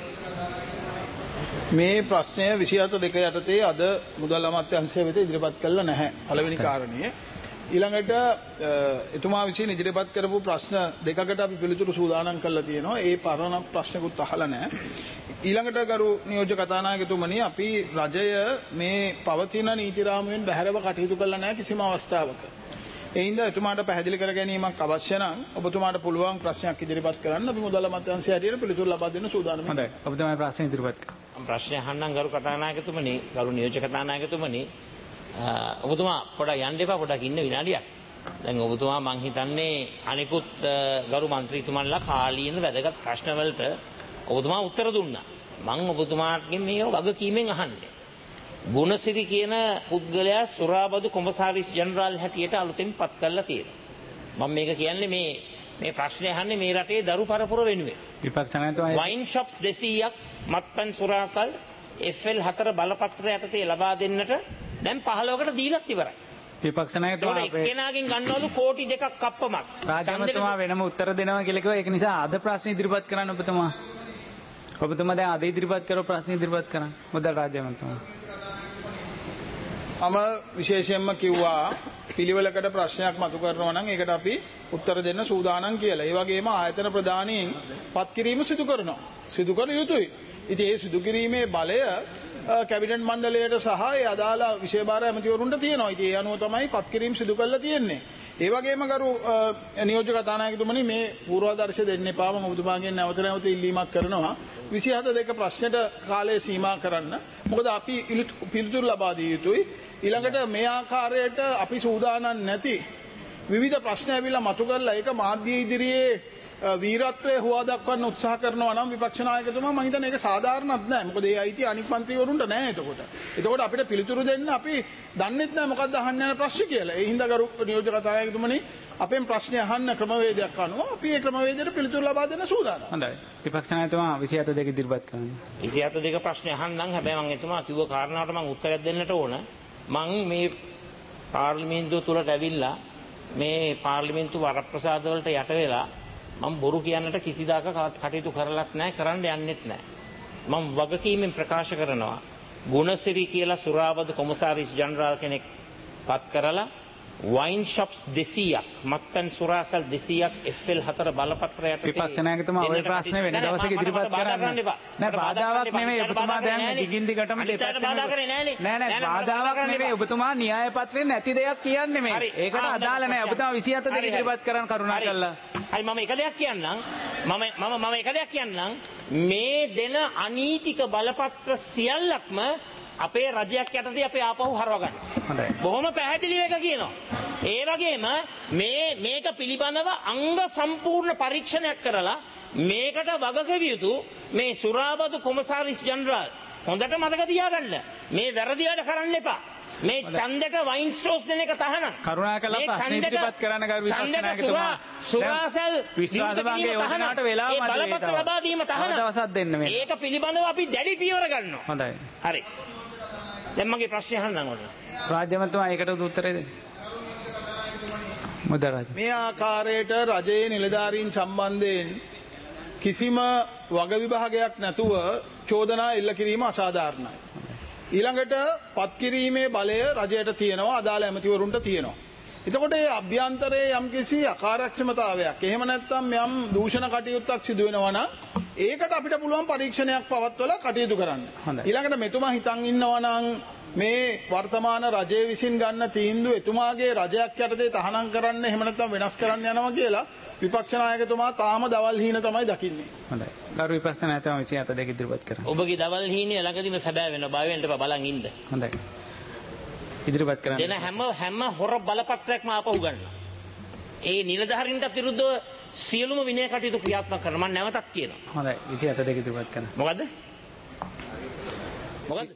මේ ප්‍රශ්නය විසිහත දෙක යටතේ අද මුදල් අමාත්‍යාංශය වෙත ඉදිරිපත් කළා නැහැ. පළවෙනි කාරණය. ඊළඟට එතුමා විසින් ඉදිරිපත් කරපු ප්‍රශ්න දෙකකට අපි පිළිතුරු සූදානම් කරලා තියෙනවා. ඒ පරණ ප්‍රශ්නකුත් අහලා නැහැ. ඊළඟට ගරු නියෝජ්‍ය කතානායකතුමනි අපි රජය මේ පවතින නීති රාමුවෙන් බැහැරව කටයුතු කළා නැහැ කිසිම අවස්ථාවක. ඒ හින්දා එතුමාට පැහැදිලි කර ගැනීමක් අවශ්‍ය නම් ඔබතුමාට පුළුවන් ප්‍රශ්නයක් ඉදිරිපත් කරන්න. අපි මුදල් අමාත්‍යාංශය හැටියට පිළිතුරු ලබා දෙන්න සූදානම්. හොඳයි. ඔබතුමා ප්‍රශ්න ඉදිරිපත් කරන්න. ප්‍රශ්නය අහන්නම් ගරු කතානායකතුමනි, ගරු නියෝජ්‍ය කතානායකතුමනි. ඔබතුමා පොඩක් යන්න එපා, පොඩක් ඉන්න විනාඩියක්. දැන් ඔබතුමා මං හිතන්නේ අනිකුත් ගරු මන්ත්‍රීතුමන්ලා කාලීන වැදගත් ප්‍රශ්න වලට ඔබතුමා උත්තර දුන්නා. මං ඔබතුමාගෙන් මේක වගකීමෙන් අහන්නේ. ගුණසිරි කියන පුද්ගලයා සුරාබදු කොමසාරිස් ජනරාල් හැටියට අලුතෙන් පත් කරලා තියෙනවා. මම මේක කියන්නේ මේ මේ ප්‍රශ්නේ අහන්නේ මේ රටේ දරු පරපුර වෙනුවෙන්. විපක්ෂ නායකතුමා වයින් ෂොප්ස් දෙසීයක් මත්පැන් සුරාසල් එෆ් එල් හතර බලපත්‍ර යටතේ ලබා දෙන්නට දැන් පහළොවකට දීලත් ඉවරයි. විපක්ෂ නායකතුමා එක්කෙනාගෙන් ගන්නවලු කෝටි දෙකක් කප්පමක්. රාජ්‍ය අමාත්‍යතුමා වෙනම උත්තර දෙනවා කියලා කිව්වා. ඒක නිසා අද ප්‍රශ්න ඉදිරිපත් කරන්න ඔබතුමා. ඔබතුමා දැන් අද ඉදිරිපත් කරපු ප්‍රශ්න ඉදිරිපත් කරන්න. මුදල් රාජ්‍ය අමාත්‍යතුමා. මම විශේෂයෙන්ම කිව්වා පිළිවෙලකට ප්‍රශ්නයක් මතු කරනවා නම් ඒකට අපි උත්තර දෙන්න සූදානම් කියලා. ඒ වගේම ආයතන ප්‍රධානීන් පත් කිරීම සිදු කරනවා. සිදු කර යුතුයි. ඉතින් ඒ සිදු කිරීමේ බලය කැබිනට් මණ්ඩලයට සහ ඒ අදාළ විශේෂ ඇමතිවරුන්ට තියෙනවා. ඉතින් ඒ අනුව තමයි පත් කිරීම සිදු කරලා තියෙන්නේ. ඒ වගේම ගරු නියෝජ්‍ය කතානායකතුමනි මේ පූර්වාදර්ශය දෙන්න එපා. මම ඔබතුමාගෙන් නැවත නැවත ඉල්ලීමක් කරනවා. විසිහත දෙක ප්‍රශ්නෙට කාලය සීමා කරන්න. මොකද අපි පිළිතුරු ලබා දිය යුතුයි. ඊළඟට මේ ආකාරයට අපි සූදානම් නැති විවිධ ප්‍රශ්න ඇවිල්ලා මතු කරලා ඒක මාධ්‍ය ඉදිරියේ වීරත්වය හුවා දක්වන්න උත්සාහ කරනවා නම් විපක්ෂ නායකතුමා මම හිතන්නේ ඒක සාධාරණත් නෑ. මොකද ඒ අයිතිය අනිත් മന്ത്രിවරුන්ට නෑ එතකොට. එතකොට අපිට පිළිතුරු දෙන්න අපි දන්නෙත් නෑ මොකක්ද අහන්න යන ප්‍රශ්න කියලා. ඒ හින්දා ගරු නියෝජක කතානායකතුමනි අපෙන් ප්‍රශ්න අහන්න ක්‍රමවේදයක් අනුව අපි ඒ ක්‍රමවේදයට පිළිතුරු ලබා දෙන්න සූදානම්. හොඳයි. විපක්ෂ නායකතුමා විසිහත දෙක ඉදිරිපත් කරන්න. විසිහත දෙක ප්‍රශ්න අහන්නම්. හැබැයි මම එතුමා කිව්ව කාරණාවට මම උත්තරයක් දෙන්නට ඕන. මම මේ පාර්ලිමේන්තුව තුලට ඇවිල්ලා මේ පාර්ලිමේන්තු වරප්‍රසාද වලට යට වෙලා මම බොරු කියන්නට කිසිදාක කටයුතු කරලත් නැහැ, කරන්න යන්නෙත් නැහැ. මම වගකීමෙන් ප්‍රකාශ කරනවා ගුණසිරි කියලා සුරාවද කොමසාරිස් ජනරාල් කෙනෙක් පත් කරලා වයින් ෂොප්ස් දෙසීයක් මත්පැන් සුරාසල් දෙසීයක් එෆ් එල් හතර බලපත්‍රයට විපක්ෂ නායකතුමා ඔය ප්‍රශ්නේ වෙන දවසක ඉදිරිපත් කරන්න. නෑ බාධාවක් නෙමෙයි ඔබතුමා දැන් දිගින් දිගටම දෙපැත්තම නෑ නෑ බාධාවක් නෙමෙයි ඔබතුමා න්‍යාය පත්‍රයෙන් නැති දෙයක් කියන්නේ මේ. ඒකට අදාළ නෑ. ඔබතුමා විසිහත දෙක ඉදිරිපත් කරන්න කරුණාකරලා. හරි මම එක දෙයක් කියන්නම්. මම මම මම එක දෙයක් කියන්නම්. මේ දෙන අනීතික බලපත්‍ර සියල්ලක්ම අපේ රජයක් යටතේ අපි ආපහු හරව ගන්න. හොඳයි. බොහොම පැහැදිලිව එක කියනවා. ඒ වගේම මේ මේක පිළිබඳව අංග සම්පූර්ණ පරීක්ෂණයක් කරලා මේකට වගකිවිය යුතු මේ සුරාබදු කොමසාරිස් ජනරාල් හොඳට මතක තියාගන්න. මේ වැරදි වැඩ කරන්න එපා. මේ ඡන්දයට වයින් ස්ටෝස් දෙන එක තහනම්. කරුණාකරලා ප්‍රශ්න ඉදිරිපත් කරන්න ගරු විපක්ෂ නායකතුමා. සුරාසල් විශ්වාසභංගයේ යෝජනාවට වෙලාව මැද බලපත්‍ර ලබා දීම තහනම්. දවසක් දෙන්න මේ. ඒක පිළිබඳව අපි දැඩි පියවර ගන්නවා. හොඳයි. හරි. දැන් මගේ ප්‍රශ්නය අහන්නම් ඔන්න. රාජ්‍ය මන්ත්‍රී ඒකට උත්තරේ දෙන්න. මුදරාජ. මේ ආකාරයට රජයේ නිලධාරීන් සම්බන්ධයෙන් කිසිම වග විභාගයක් නැතුව චෝදනා එල්ල කිරීම අසාධාරණයි. ඊළඟට පත්කිරීමේ බලය රජයට තියෙනවා, අදාළ ඇමතිවරුන්ට තියෙනවා. එතකොට මේ අභ්‍යන්තරයේ යම්කිසි අකාර්යක්ෂමතාවයක් එහෙම නැත්නම් යම් දූෂණ කටයුත්තක් සිදු වෙනවා නම් ඒකට අපිට පුළුවන් පරීක්ෂණයක් පවත්වලා කටයුතු කරන්න. ඊළඟට මෙතුමා හිතන් ඉන්නවා නම් මේ වර්තමාන රජය විසින් ගන්න තීන්දුව එතුමාගේ රජයක් යටතේ තහනම් කරන්න එහෙම නැත්නම් වෙනස් කරන්න යනවා කියලා විපක්ෂ නායකතුමා තාම දවල් හීන තමයි දකින්නේ. හොඳයි. ගරු විපක්ෂ නායකතුමා විසිහත දෙක ඉදිරිපත් කරන්න. ඔබගේ දවල් හීනේ ළඟදීම සැබෑ වෙනවා. බය වෙන්න එපා, බලන් ඉන්න. හොඳයි. ඉදිරිපත් කරන්න. දෙන හැම හැම හොර බලපත්‍රයක්ම ආපහු ගන්නවා. ඒ නිලධාරීන්ට විරුද්ධව සියලුම විනය කටයුතු ක්‍රියාත්මක කරනවා. මම නැවතත් කියනවා. හොඳයි. විසිහත දෙක ඉදිරිපත් කරන්න. මොකද්ද? මොකද්ද?